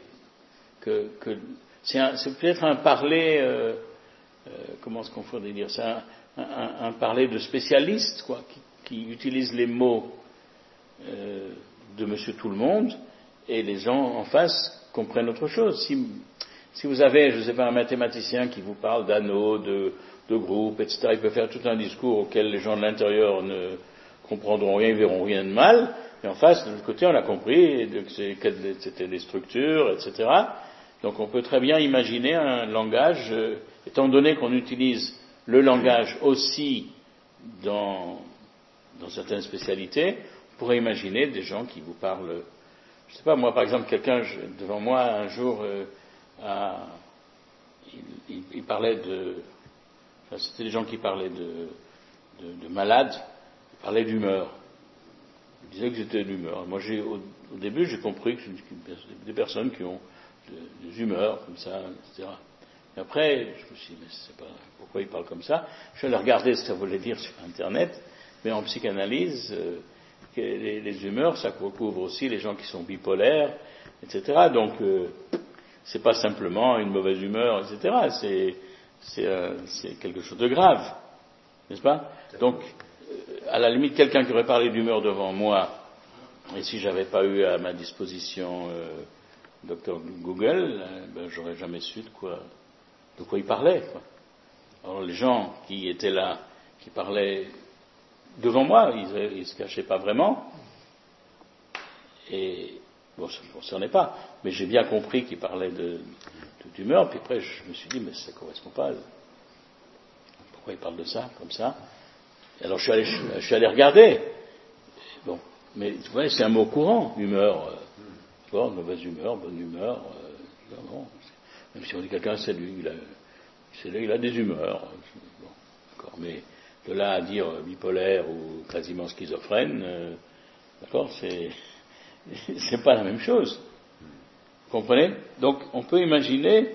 c'est peut-être un parler, comment est-ce qu'on pourrait dire ça, un parler de spécialiste, quoi, qui utilise les mots de Monsieur Tout-le-Monde, et les gens en face comprennent autre chose. Si vous avez, je ne sais pas, un mathématicien qui vous parle d'anneaux, de groupes, etc., il peut faire tout un discours auquel les gens de l'intérieur ne comprendront rien, ils verront rien de mal, et en face, de l'autre côté, on a compris que c'était des structures, etc. Donc on peut très bien imaginer un langage, étant donné qu'on utilise le langage aussi dans certaines spécialités, on pourrait imaginer des gens qui vous parlent, je ne sais pas, moi par exemple, quelqu'un devant moi un jour, il parlait C'était des gens qui parlaient de malades, ils parlaient d'humeur. Ils disaient que j'étais d'humeur. Moi, au début, j'ai compris que des personnes qui ont des humeurs comme ça, etc. Et après, je me suis dit, mais c'est pas pourquoi ils parlent comme ça. Je suis allé regarder ce que ça voulait dire sur Internet, mais en psychanalyse, que les humeurs, ça recouvre aussi les gens qui sont bipolaires, etc. Donc, c'est pas simplement une mauvaise humeur, etc. C'est quelque chose de grave, n'est-ce pas? Donc, à la limite, quelqu'un qui aurait parlé d'humeur devant moi, et si j'avais pas eu à ma disposition Dr Google, j'aurais jamais su de quoi il parlait, quoi. Alors les gens qui étaient là, qui parlaient devant moi, ils se cachaient pas vraiment, et bon, ça ne me concernait pas, mais j'ai bien compris qu'ils parlaient d'humeur, puis après je me suis dit, mais ça correspond pas, pourquoi ils parlent de ça, comme ça? Et alors je suis allé regarder, bon, mais tu vois, c'est un mot courant, humeur, mauvaise humeur, bonne humeur, bon, même si on dit quelqu'un, c'est lui, il a des humeurs, bon, d'accord, mais de là à dire bipolaire ou quasiment schizophrène, d'accord, c'est pas la même chose. Vous comprenez? Donc, on peut imaginer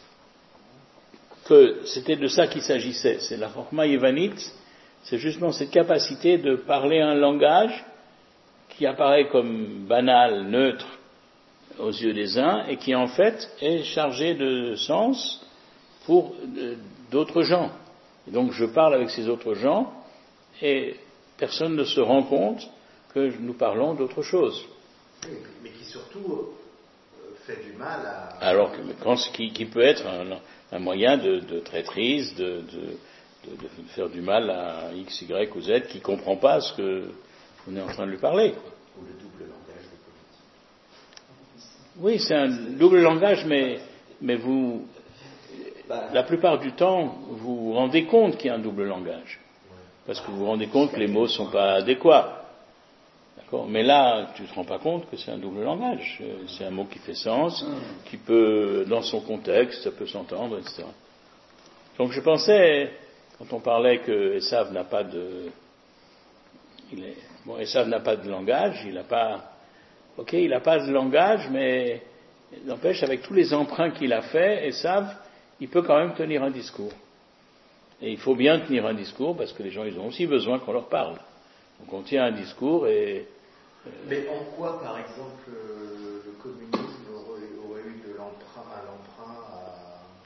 que c'était de ça qu'il s'agissait. C'est la Chokhma Yévanite, c'est justement cette capacité de parler un langage qui apparaît comme banal, neutre aux yeux des uns, et qui en fait est chargé de sens pour d'autres gens. Et donc je parle avec ces autres gens, et personne ne se rend compte que nous parlons d'autre chose. Oui, mais qui surtout fait du mal à... Alors qui peut être un moyen de traîtrise, de faire du mal à X, Y ou Z qui ne comprend pas ce que on est en train de lui parler. Ou le double langage de politique. Oui, c'est un double langage, mais vous, la plupart du temps, vous vous rendez compte qu'il y a un double langage. Parce que vous vous rendez compte que les mots ne sont pas adéquats. D'accord ? Mais là, tu ne te rends pas compte que c'est un double langage. C'est un mot qui fait sens, qui peut, dans son contexte, ça peut s'entendre, etc. Donc je pensais, quand on parlait que Esav n'a pas de... Esav n'a pas de langage, il n'a pas de langage, mais n'empêche, avec tous les emprunts qu'il a faits, Esav, il peut quand même tenir un discours. Et il faut bien tenir un discours, parce que les gens, ils ont aussi besoin qu'on leur parle. Donc on tient un discours et... Mais en quoi, par exemple, le communisme aurait eu de l'emprunt à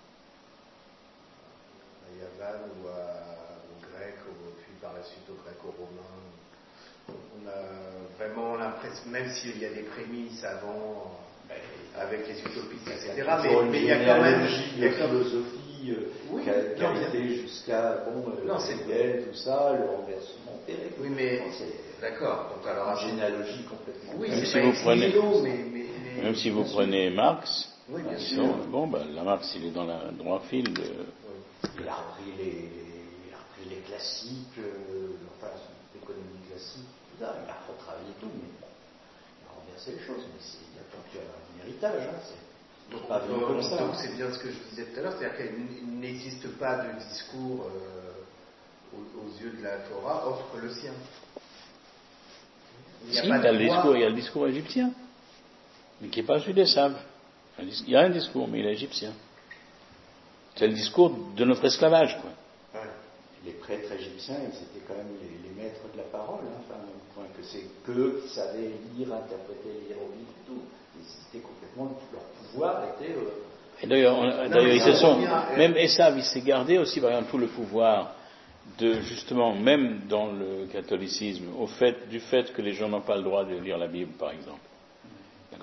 Yavan ou aux Grecs, puis par la suite aux Greco-Romains? On a vraiment l'impression, même s'il y a des prémices avant, avec les utopistes, etc., mais il y a quand même une philosophie qui a été jusqu'à tout ça, le renversement. Oui, mais d'accord. Donc alors une généalogie complètement. Oui, même si vous prenez Marx, oui, bien sûr. La Marx, il est dans le droit fil de... Il a repris les classiques, l'économie classique, tout ça, il a retravaillé tout, mais il a renversé les choses, mais il y a tant qu'il y a un héritage, Donc c'est bien ce que je disais tout à l'heure, c'est-à-dire qu'il n'existe pas de discours aux yeux de la Torah autre que le sien. Il y a le discours égyptien, mais qui n'est pas celui des Saves. Il y a un discours, mais il est égyptien. C'est le discours de notre esclavage, quoi. Ouais. Les prêtres égyptiens, ils étaient quand même les maîtres de la parole, que c'est qu'eux qui savaient lire, interpréter les hiéroglyphes et tout. C'était complètement, leur pouvoir était... Et d'ailleurs, même Esav, il s'est gardé aussi, par exemple, tout le pouvoir justement, même dans le catholicisme, du fait que les gens n'ont pas le droit de lire la Bible, par exemple. D'accord ?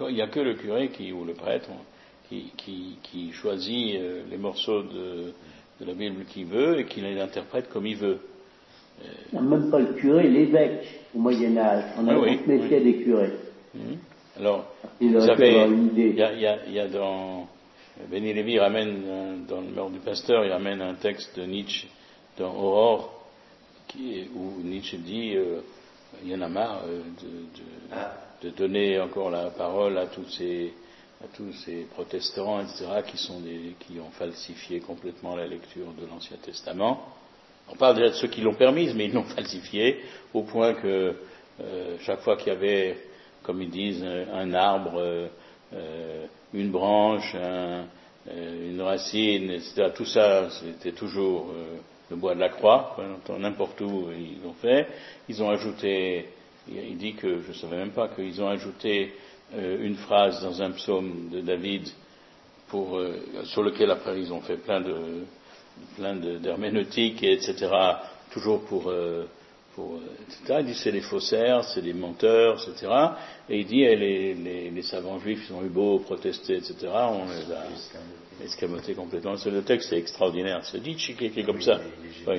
Il n'y a que le curé ou le prêtre qui choisit les morceaux de la Bible qu'il veut et qui les interprète comme il veut. Même pas le curé, l'évêque au Moyen-Âge. On a méfié des curés. Alors, vous savez, il y a dans... Benny Lévy ramène, dans le Meurtre du Pasteur, il ramène un texte de Nietzsche dans Aurore, où Nietzsche dit il y en a marre de donner encore la parole à tous ces à tous ces protestants, etc., qui ont falsifié complètement la lecture de l'Ancien Testament. On parle déjà de ceux qui l'ont permise, mais ils l'ont falsifié au point que chaque fois qu'il y avait, comme ils disent, un arbre, une branche, une racine, etc., tout ça, c'était toujours le bois de la croix, n'importe où ils l'ont fait. Ils ont ajouté, il dit que, je ne savais même pas, qu'ils ont ajouté une phrase dans un psaume de David sur lequel après ils ont fait plein d'herméneutique, etc., toujours etc. Il dit c'est des faussaires, c'est des menteurs, etc. Et il dit les savants juifs, ils ont eu beau protester, etc., on les a escamotés complètement. Le texte est extraordinaire, c'est dit qui est comme ça. Oui.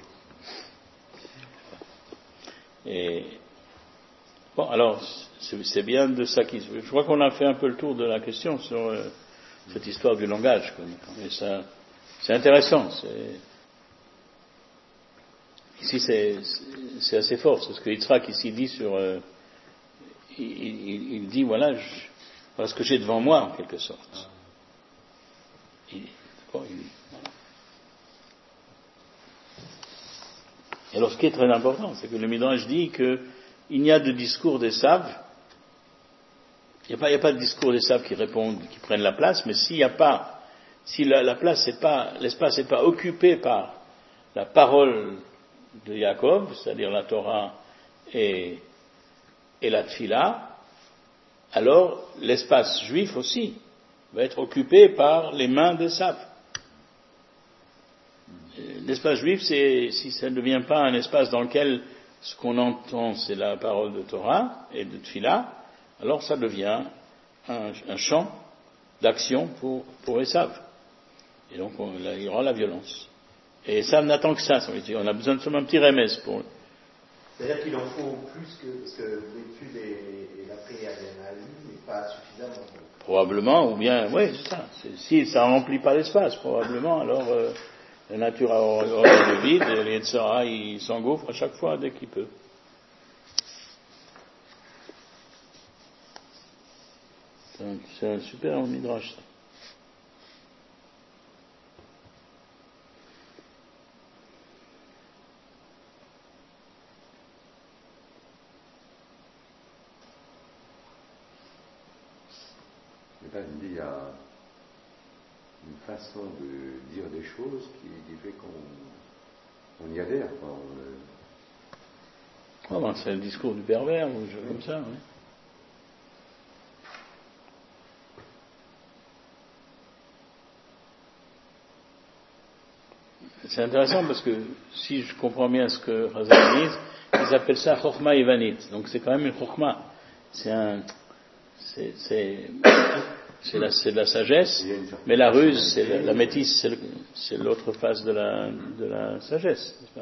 Et bon, alors c'est bien de ça je crois qu'on a fait un peu le tour de la question sur cette histoire du langage, et ça, c'est intéressant. Ici, c'est assez fort, c'est ce que Yitzhak ici dit il dit, voilà ce que j'ai devant moi, en quelque sorte. Voilà. Et alors, ce qui est très important, c'est que le Midrash dit qu'il n'y a de discours des sages, il n'y a pas de discours des sages qui répondent, qui prennent la place, mais si la place l'espace n'est pas occupé par la parole de Yaakov, c'est-à-dire la Torah et la Tfila, alors l'espace juif aussi va être occupé par les mains des sages. L'espace juif, si ça ne devient pas un espace dans lequel ce qu'on entend c'est la parole de Torah et de Tfila, alors ça devient un champ d'action pour Esav. Et donc il y aura la violence. Et Esav n'attend que ça. On a besoin de seulement un petit remède pour. C'est-à-dire qu'il en faut plus parce que l'étude et la prière n'est pas suffisamment. Probablement, ou bien, oui, c'est ça. Si ça ne remplit pas l'espace, probablement, alors la nature aura le vide et les Yetzirah, il s'engouffre à chaque fois dès qu'il peut. C'est un super midrash, ça. Il y a une façon de dire des choses qui fait qu'on y adhère. C'est le discours du pervers, ou comme ça, oui. C'est intéressant parce que si je comprends bien ce que Chazal dit, ils appellent ça Chokhma Ivanit. Donc c'est quand même une Chokhma. C'est de la sagesse, mais la ruse, c'est la métisse, c'est l'autre face de la sagesse, n'est-ce pas?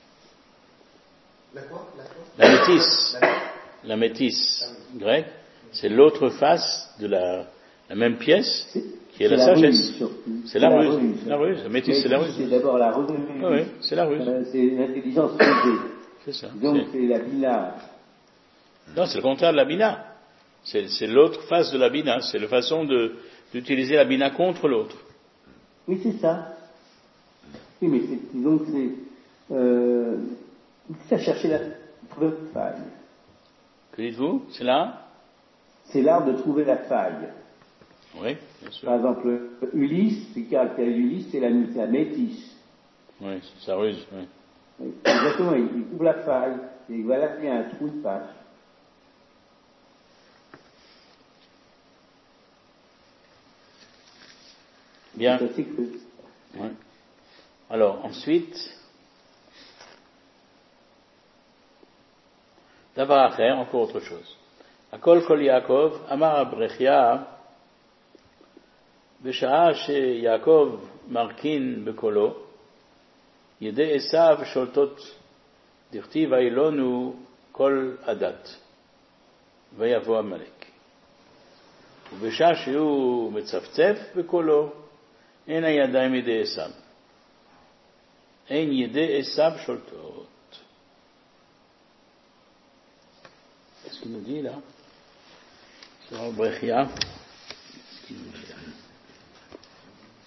La métisse grecque, c'est l'autre face de la même pièce qui est la sagesse. C'est la ruse. La ruse. La métisse, c'est la ruse. C'est d'abord la ruse. Oui, c'est la ruse. C'est l'intelligence rusée. C'est ça. Donc c'est la bina. Non, c'est le contraire de la bina. C'est l'autre face de la bina. C'est la façon d'utiliser la bina contre l'autre. Oui, c'est ça. Oui, mais donc c'est à chercher la faille. Que dites-vous? C'est là? C'est l'art de trouver la faille. Oui, bien sûr. Par exemple, Ulysse, le caractère d'Ulysse, c'est la métisse. Oui, c'est sa ruse, oui. Oui, exactement, il trouve la faille. Et voilà qu'il y a un trou de page. Bien. Oui. Alors, ensuite, d'abord à encore autre chose. Akol kol Yaakov, Amar Abrechia, בשעה שיעקב מרכין בקולו, ידי עשיו שולטות דכתיב אילונו כל עדת, ויבוא עמלק. ובשעה שהוא מצפצף בקולו, אין הידיים ידי עשיו. אין ידי עשיו שולטות. Qu'est-ce qu'il nous dit là? Sur Brechia.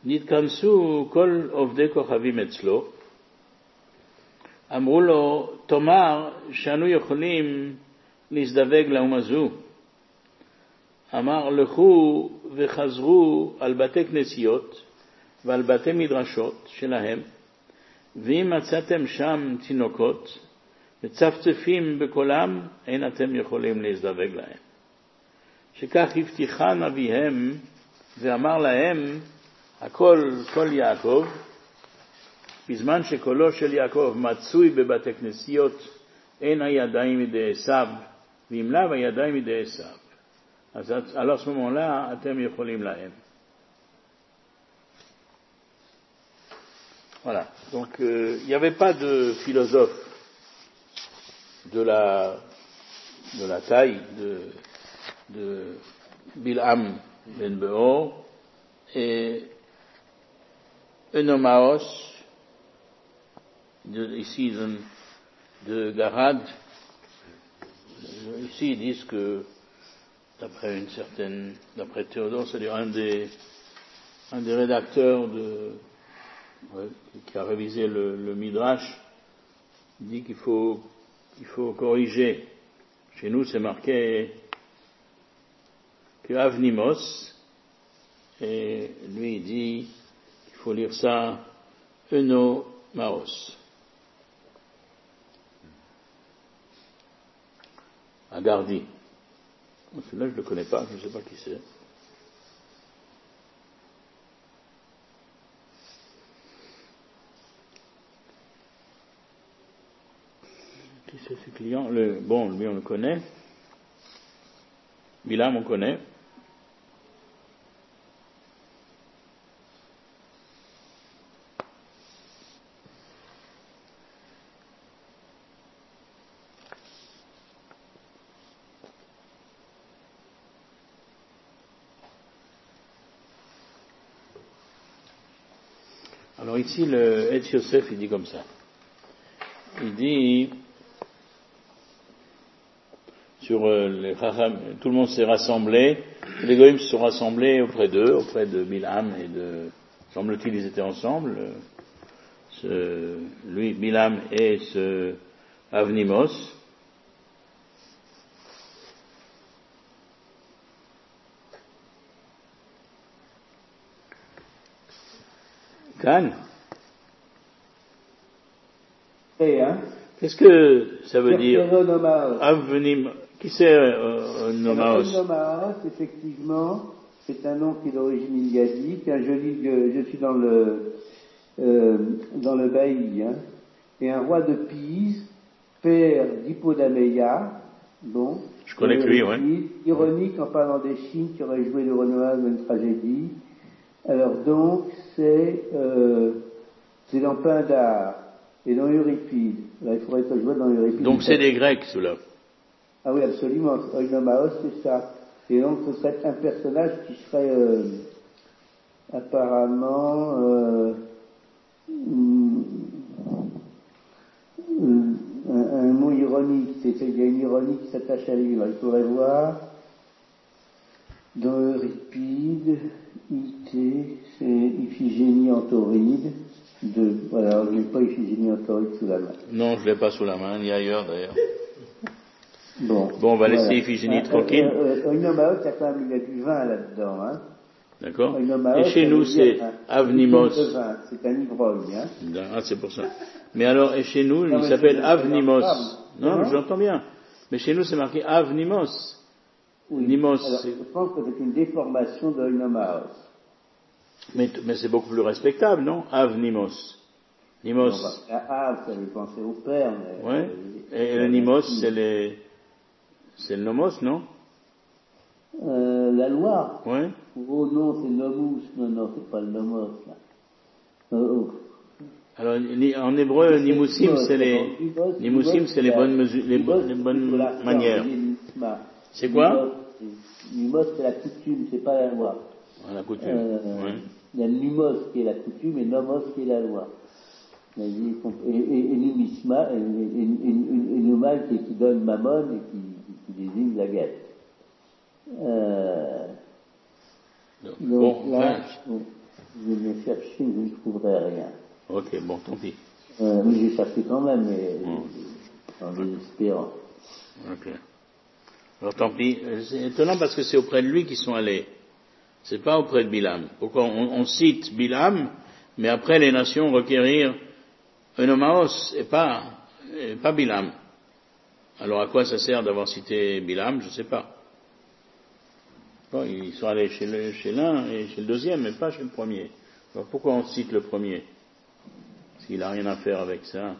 נתכנסו כל עובדי כוכבים אצלו, אמרו לו, תאמר שאנו יכולים להזדווג לאומה זו. אמר, לכו וחזרו על בתי כנסיות ועל בתי מדרשות שלהם, ואם מצאתם שם תינוקות וצפצפים בקולם, אין אתם יכולים להזדווג להם. שכך הבטיחן אביהם ואמר להם, קול יעקב, בזמן שקולו של יעקב מצוי בבתי כנסיות, אין הידיים ידי עשיו, ואם לאו הידיים ידי עשיו. אז à ce moment-là, אתם יכולים להם. Voilà. Donc, il n'y avait pas de philosophe de la taille de Bilham ben Beor et Enomaos, ici de Garad. Ici, ils disent que, d'après Théodore, c'est-à-dire un des rédacteurs qui a révisé le Midrash, dit qu'il faut corriger. Chez nous, c'est marqué que Avnimos, et lui, il dit qu'il faut lire ça Enomaos. Agardi. Celui-là, je ne le connais pas, je ne sais pas qui c'est. Qui c'est ce client? Bon, lui, on le connaît. Bilam, on connaît. Alors ici, le Etz Yosef, il dit comme ça. Il dit, sur les Chacham, tout le monde s'est rassemblé, les Goïms se sont rassemblés auprès d'eux, auprès de Bilham et semble-t-il, ils étaient ensemble, lui, Bilham et ce Avnimos. Khan. Qu'est-ce que ça veut dire? Qui c'est Nomaos? Nomaos, effectivement, c'est un nom qui est d'origine iliadique. Je suis dans le Bailly, hein, et un roi de Pise, père d'Hippodameia, bon. Je connais que lui, oui. Ironique en parlant des Chines qui auraient joué le Renoir dans une tragédie. Alors donc, c'est dans Pindare et dans Euripide. Là, il faudrait que je vois dans Euripide. Donc c'est des Grecs, ceux-là. Ah oui, absolument. Oinomaos, c'est ça. Et donc, ce serait un personnage qui serait apparemment un mot ironique. Il y a une ironie qui s'attache à lui. Là, il faudrait voir dans Euripide. IT, c'est Iphigénie en tauride. Voilà, je n'ai pas Iphigénie en tauride sous la main. Non, je ne l'ai pas sous la main, ni ailleurs d'ailleurs. Bon, on va laisser Iphigénie tranquille. Oinomaos, il y a du vin là-dedans. Hein. D'accord. Et chez nous, c'est Avnimos. C'est un ivrogne. Hein. Ah, c'est pour ça. Mais alors, et chez nous, il s'appelle Avnimos. Non, j'entends bien. Mais chez nous, c'est marqué Avnimos. Oui. Nimos. Alors, je pense que c'est une déformation de Oinomaos. Mais c'est beaucoup plus respectable, non? Avnimos. Nimos. Ça veut penser au père. Ouais. Et le Nimos, c'est le Nomos, non? La loi. Ouais. Oh non, c'est Nomus. Non, c'est pas le Nomos, là. Alors, en hébreu, Nimusim, c'est les bonnes manières. C'est quoi? Numos, c'est la coutume, c'est pas la loi. La coutume. Ouais. Il y a numos qui est la coutume et nomos qui est la loi. Et numisma, et numal qui donne mammon et qui désigne la guette. Bon, Je vais chercher, je ne trouverai rien. Ok, bon, tant pis. Oui, j'ai cherché quand même, mais en désespérant. Ok. Alors tant pis. C'est étonnant parce que c'est auprès de lui qu'ils sont allés. C'est pas auprès de Bilam. Pourquoi on cite Bilam, mais après les nations requérir Eunomaos et pas Bilam. Alors à quoi ça sert d'avoir cité Bilam? Je ne sais pas. Bon, ils sont allés chez l'un et chez le deuxième, mais pas chez le premier. Alors pourquoi on cite le premier s'il n'a rien à faire avec ça?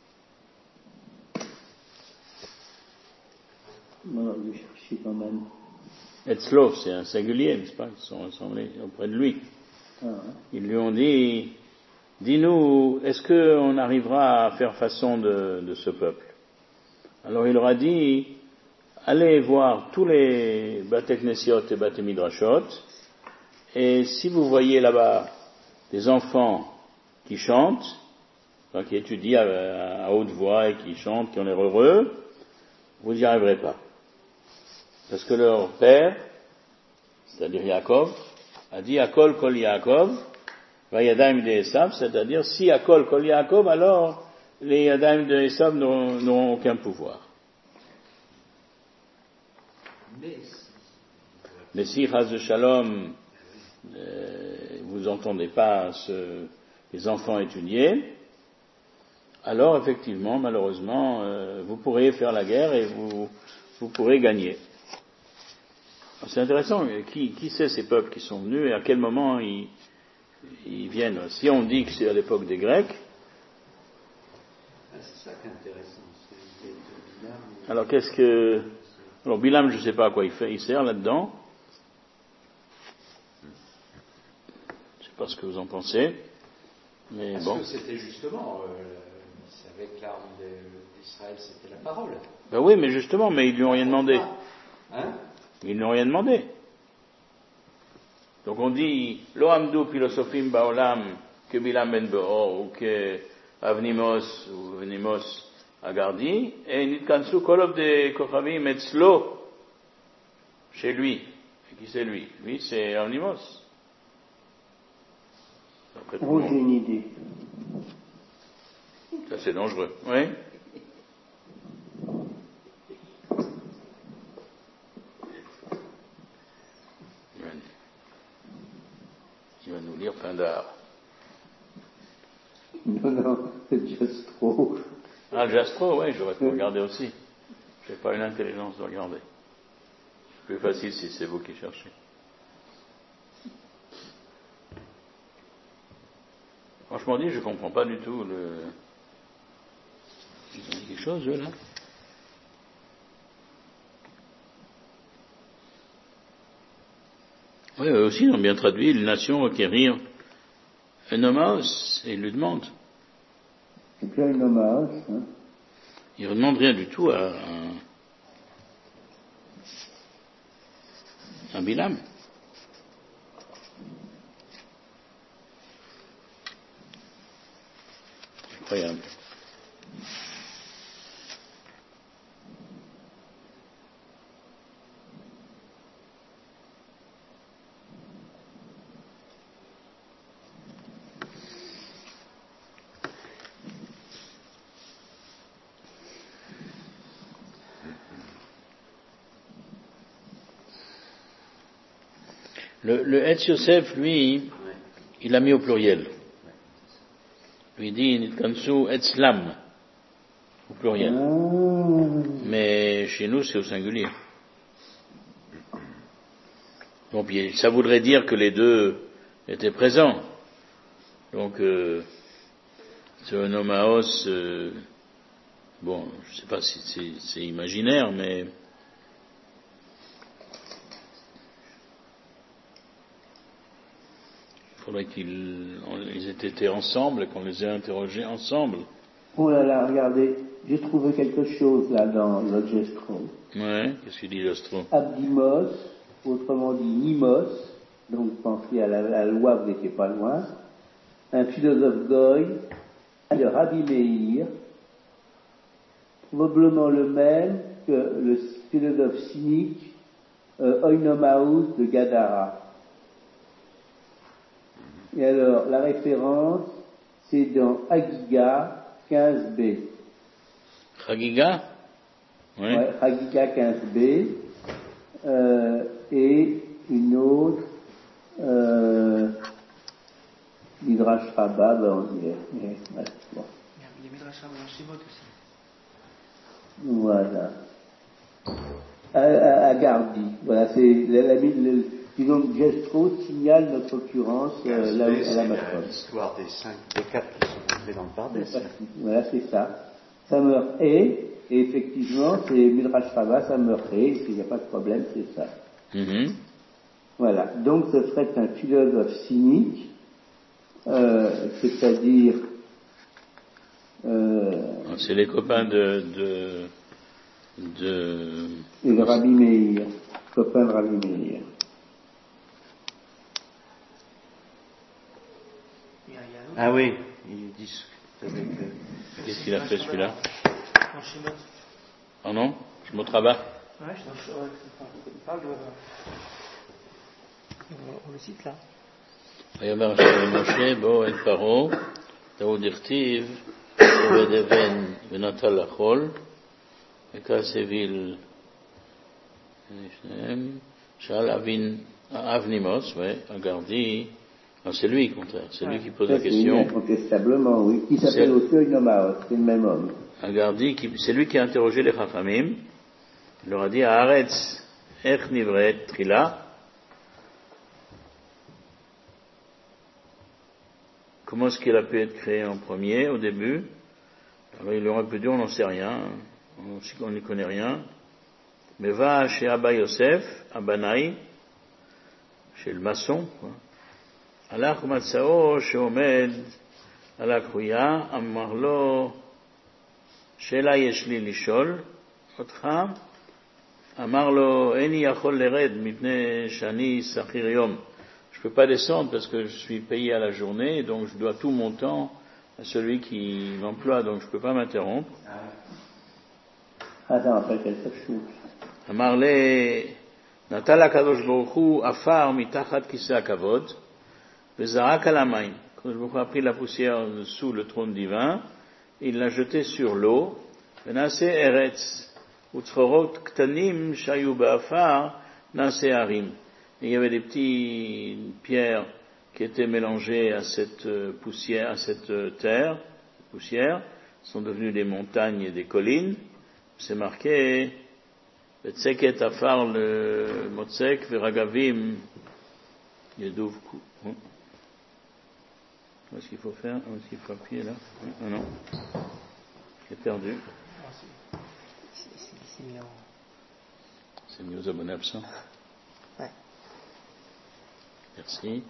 Non, je vais chercher quand même. Etzlo, c'est un singulier, n'est-ce pas? Ils sont rassemblés auprès de lui. Ils lui ont dit, dis-nous, est-ce qu'on arrivera à faire façon de ce peuple? Alors il leur a dit, allez voir tous les Bate Knesiot et Bate Midrashot, et si vous voyez là-bas des enfants qui chantent, enfin, qui étudient à haute voix et qui chantent, qui ont l'air heureux, vous n'y arriverez pas. Parce que leur père, c'est-à-dire Yaakov, a dit Akol Kol Yaakov, Vayadaim de Esav, c'est-à-dire si Akol Kol Yaakov, alors les Yadaim de Esav n'auront aucun pouvoir. Mais si Chaz de Shalom, vous n'entendez pas les enfants étudier, alors effectivement, malheureusement, vous pourrez faire la guerre et vous pourrez gagner. C'est intéressant, qui sait ces peuples qui sont venus et à quel moment ils viennent? Si on dit que c'est à l'époque des Grecs, c'est ça qui est intéressant. Alors alors Bilam, je ne sais pas à quoi il sert là-dedans. Je ne sais pas ce que vous en pensez. Mais Parce bon. que c'était justement, avec l'arme d'Israël, c'était la parole. Ben oui, mais justement, mais ils lui ont rien demandé. Hein? Ils n'ont rien demandé. Donc on dit, Lo amdu philosophim baolam que Bilam ben Beor ou que Avnimos ou Venimos Agardi, et nitkansu kolob de kochavim etzlo, chez lui. Et qui c'est lui? Lui, c'est Avnimos. Oh, j'ai une idée. Ça, c'est dangereux. Oui? Il va nous lire Pindar. Non, c'est Jastro. Ah, le Jastro, oui, j'aurais pu regarder aussi. Je n'ai pas eu l'intelligence de regarder. C'est plus facile si c'est vous qui cherchez. Franchement dit, je ne comprends pas du tout Ils ont dit quelque chose, eux, là? Oui, eux aussi, ils ont bien traduit, les nations requérir un homaos, et ils lui demandent. C'est bien un hommage, hein. Ils ne demandent rien du tout à Bilam. Incroyable. Le Etz Yosef, lui, il l'a mis au pluriel. Lui dit Nitkansu Etzlam, au pluriel. Mais chez nous, c'est au singulier. Bon, puis ça voudrait dire que les deux étaient présents. Donc, ce Nomaos, bon, je ne sais pas si c'est imaginaire, mais il faudrait qu'ils aient été ensemble et qu'on les ait interrogés ensemble. Oh là là, regardez, j'ai trouvé quelque chose là dans le Jastro. Ouais, qu'est-ce qu'il dit Jastro? Abdimos, autrement dit Nimos, donc pensez à la loi, vous n'étiez pas loin, un philosophe goy, le Rabbi Meir, probablement le même que le philosophe cynique Oinomaus de Gadara. Et alors, la référence, c'est dans Hagiga 15b. Chagiga? Oui. Ouais, Hagiga 15b. Et une autre, Midrash Rabbah, bon. Il y a Midrash Rabbah dans Shemot aussi. Voilà. À Gardi. Voilà, c'est disons, Gestro signale notre occurrence là à la Macron. L'histoire des 4 qui sont entrés dans le Pardès. Voilà, c'est ça. Ça meurt et effectivement, c'est Midrash Rabbah, ça meurt et, s'il n'y a pas de problème, c'est ça. Mm-hmm. Voilà. Donc, ce serait un philosophe cynique, c'est-à-dire. C'est les copains de Et le Rabbi Meir, copain de Rabbi Meir. Ah oui, il discute avec. Qu'est-ce qu'il a fait celui-là? Dans Shemot. Ah non? Shemot Rabbah? Ouais, il parle de. On le cite là. ויאמר השם למשה בוא אל פרעה דאוד הכתיב עובד אבן ונטל לחול וכעס הביל שניהם שאל אבנימוס Agardi. C'est lui, contraire. C'est lui qui pose la question. Incontestablement, oui. Qui s'appelle aussi Oinomaos, c'est le même homme. Agardi, c'est lui qui a interrogé les Chachamim. Il leur a dit, Haaretz, ech nivret trila. Comment est-ce qu'il a pu être créé en premier, au début? Alors il aurait pu dire, on n'en sait rien. On n'y connaît rien. Mais va chez Abba Yosef, Abanaï, chez le maçon, quoi. הלך ומצאו שעומד על הקרויה, אמר לו, שאלה יש לי לשאול אותך, אמר לו, איני יכול לרד מפני שאני שכיר יום. Je ne peux pas descendre parce que je suis payé à la journée, donc je dois tout mon temps à celui qui m'emploie, donc je ne peux pas m'interrompre. אמר לי, נטל הקדוש ברוך הוא עפר מתחת כיסא הכבוד, Vezarak alamayim. Quand le a pris la poussière sous le trône divin, il l'a jeté sur l'eau. Venase eretz utzchorot ktanim shayu ba'afar nase harim. Il y avait des petites pierres qui étaient mélangées à cette poussière, à cette terre, poussière, sont devenues des montagnes et des collines. C'est marqué Betzeket afar le motzek veragavim yeduv. Qu'est-ce qu'il faut faire? Est-ce qu'il faut appuyer là? Ah non. J'ai perdu. C'est mis aux abonnés absents. Ouais. Merci.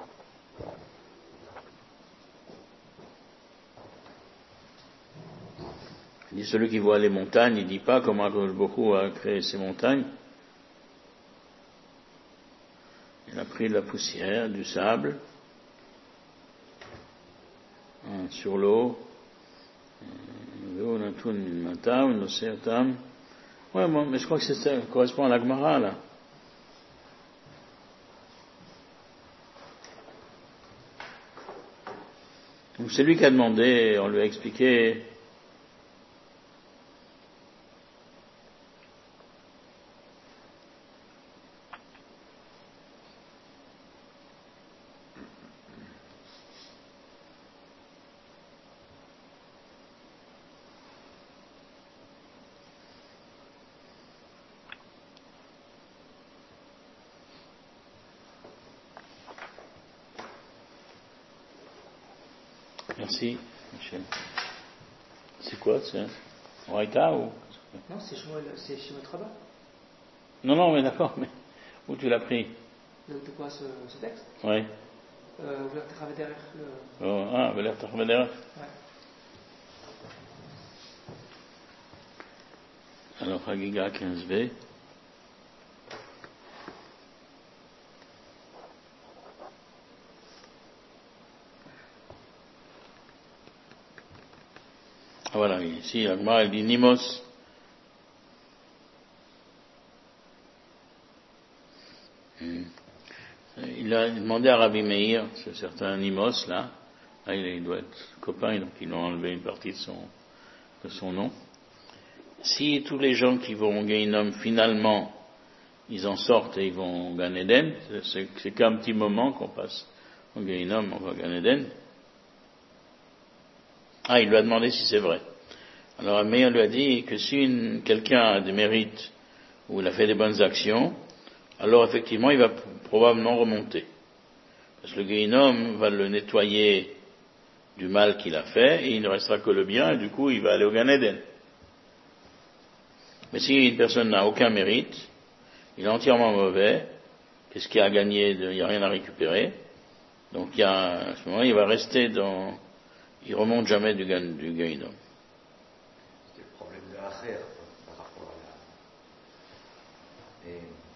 Il dit celui qui voit les montagnes, il ne dit pas comment Akadosh Baruch Hu a créé ces montagnes. Il a pris de la poussière, du sable, sur l'eau. Ouais, mais je crois que ça correspond à la Gemara, là. Donc c'est lui qui a demandé, on lui a expliqué. Merci, Michel. C'est quoi, c'est Oraïta ou? Non, c'est chez votre rabbin. Non, mais d'accord, mais où tu l'as pris? De quoi ce texte? Oui. Veler Tachvederech. Ouais. Alors, Hagiga 15b. Voilà, ici, la Gemara, elle dit Nimos. Il a demandé à Rabbi Meir, ce certain Nimos là, il doit être copain, donc ils lui ont enlevé une partie de son nom. Si tous les gens qui vont au Gehinnom, finalement, ils en sortent et ils vont au Gan Eden, c'est qu'un petit moment qu'on passe au Gehinnom, on va au Gan Eden. Il lui a demandé si c'est vrai. Alors Meir lui a dit que si quelqu'un a des mérites ou il a fait des bonnes actions, alors effectivement il va probablement remonter. Parce que le Gehinnom va le nettoyer du mal qu'il a fait et il ne restera que le bien et du coup il va aller au Gan Eden. Mais si une personne n'a aucun mérite, il est entièrement mauvais, qu'est-ce qu'il y a à gagner? Il n'y a rien à récupérer. Donc à ce moment il va rester il remonte jamais du Gehinnom. C'est le problème de l'affaire par rapport à la... Et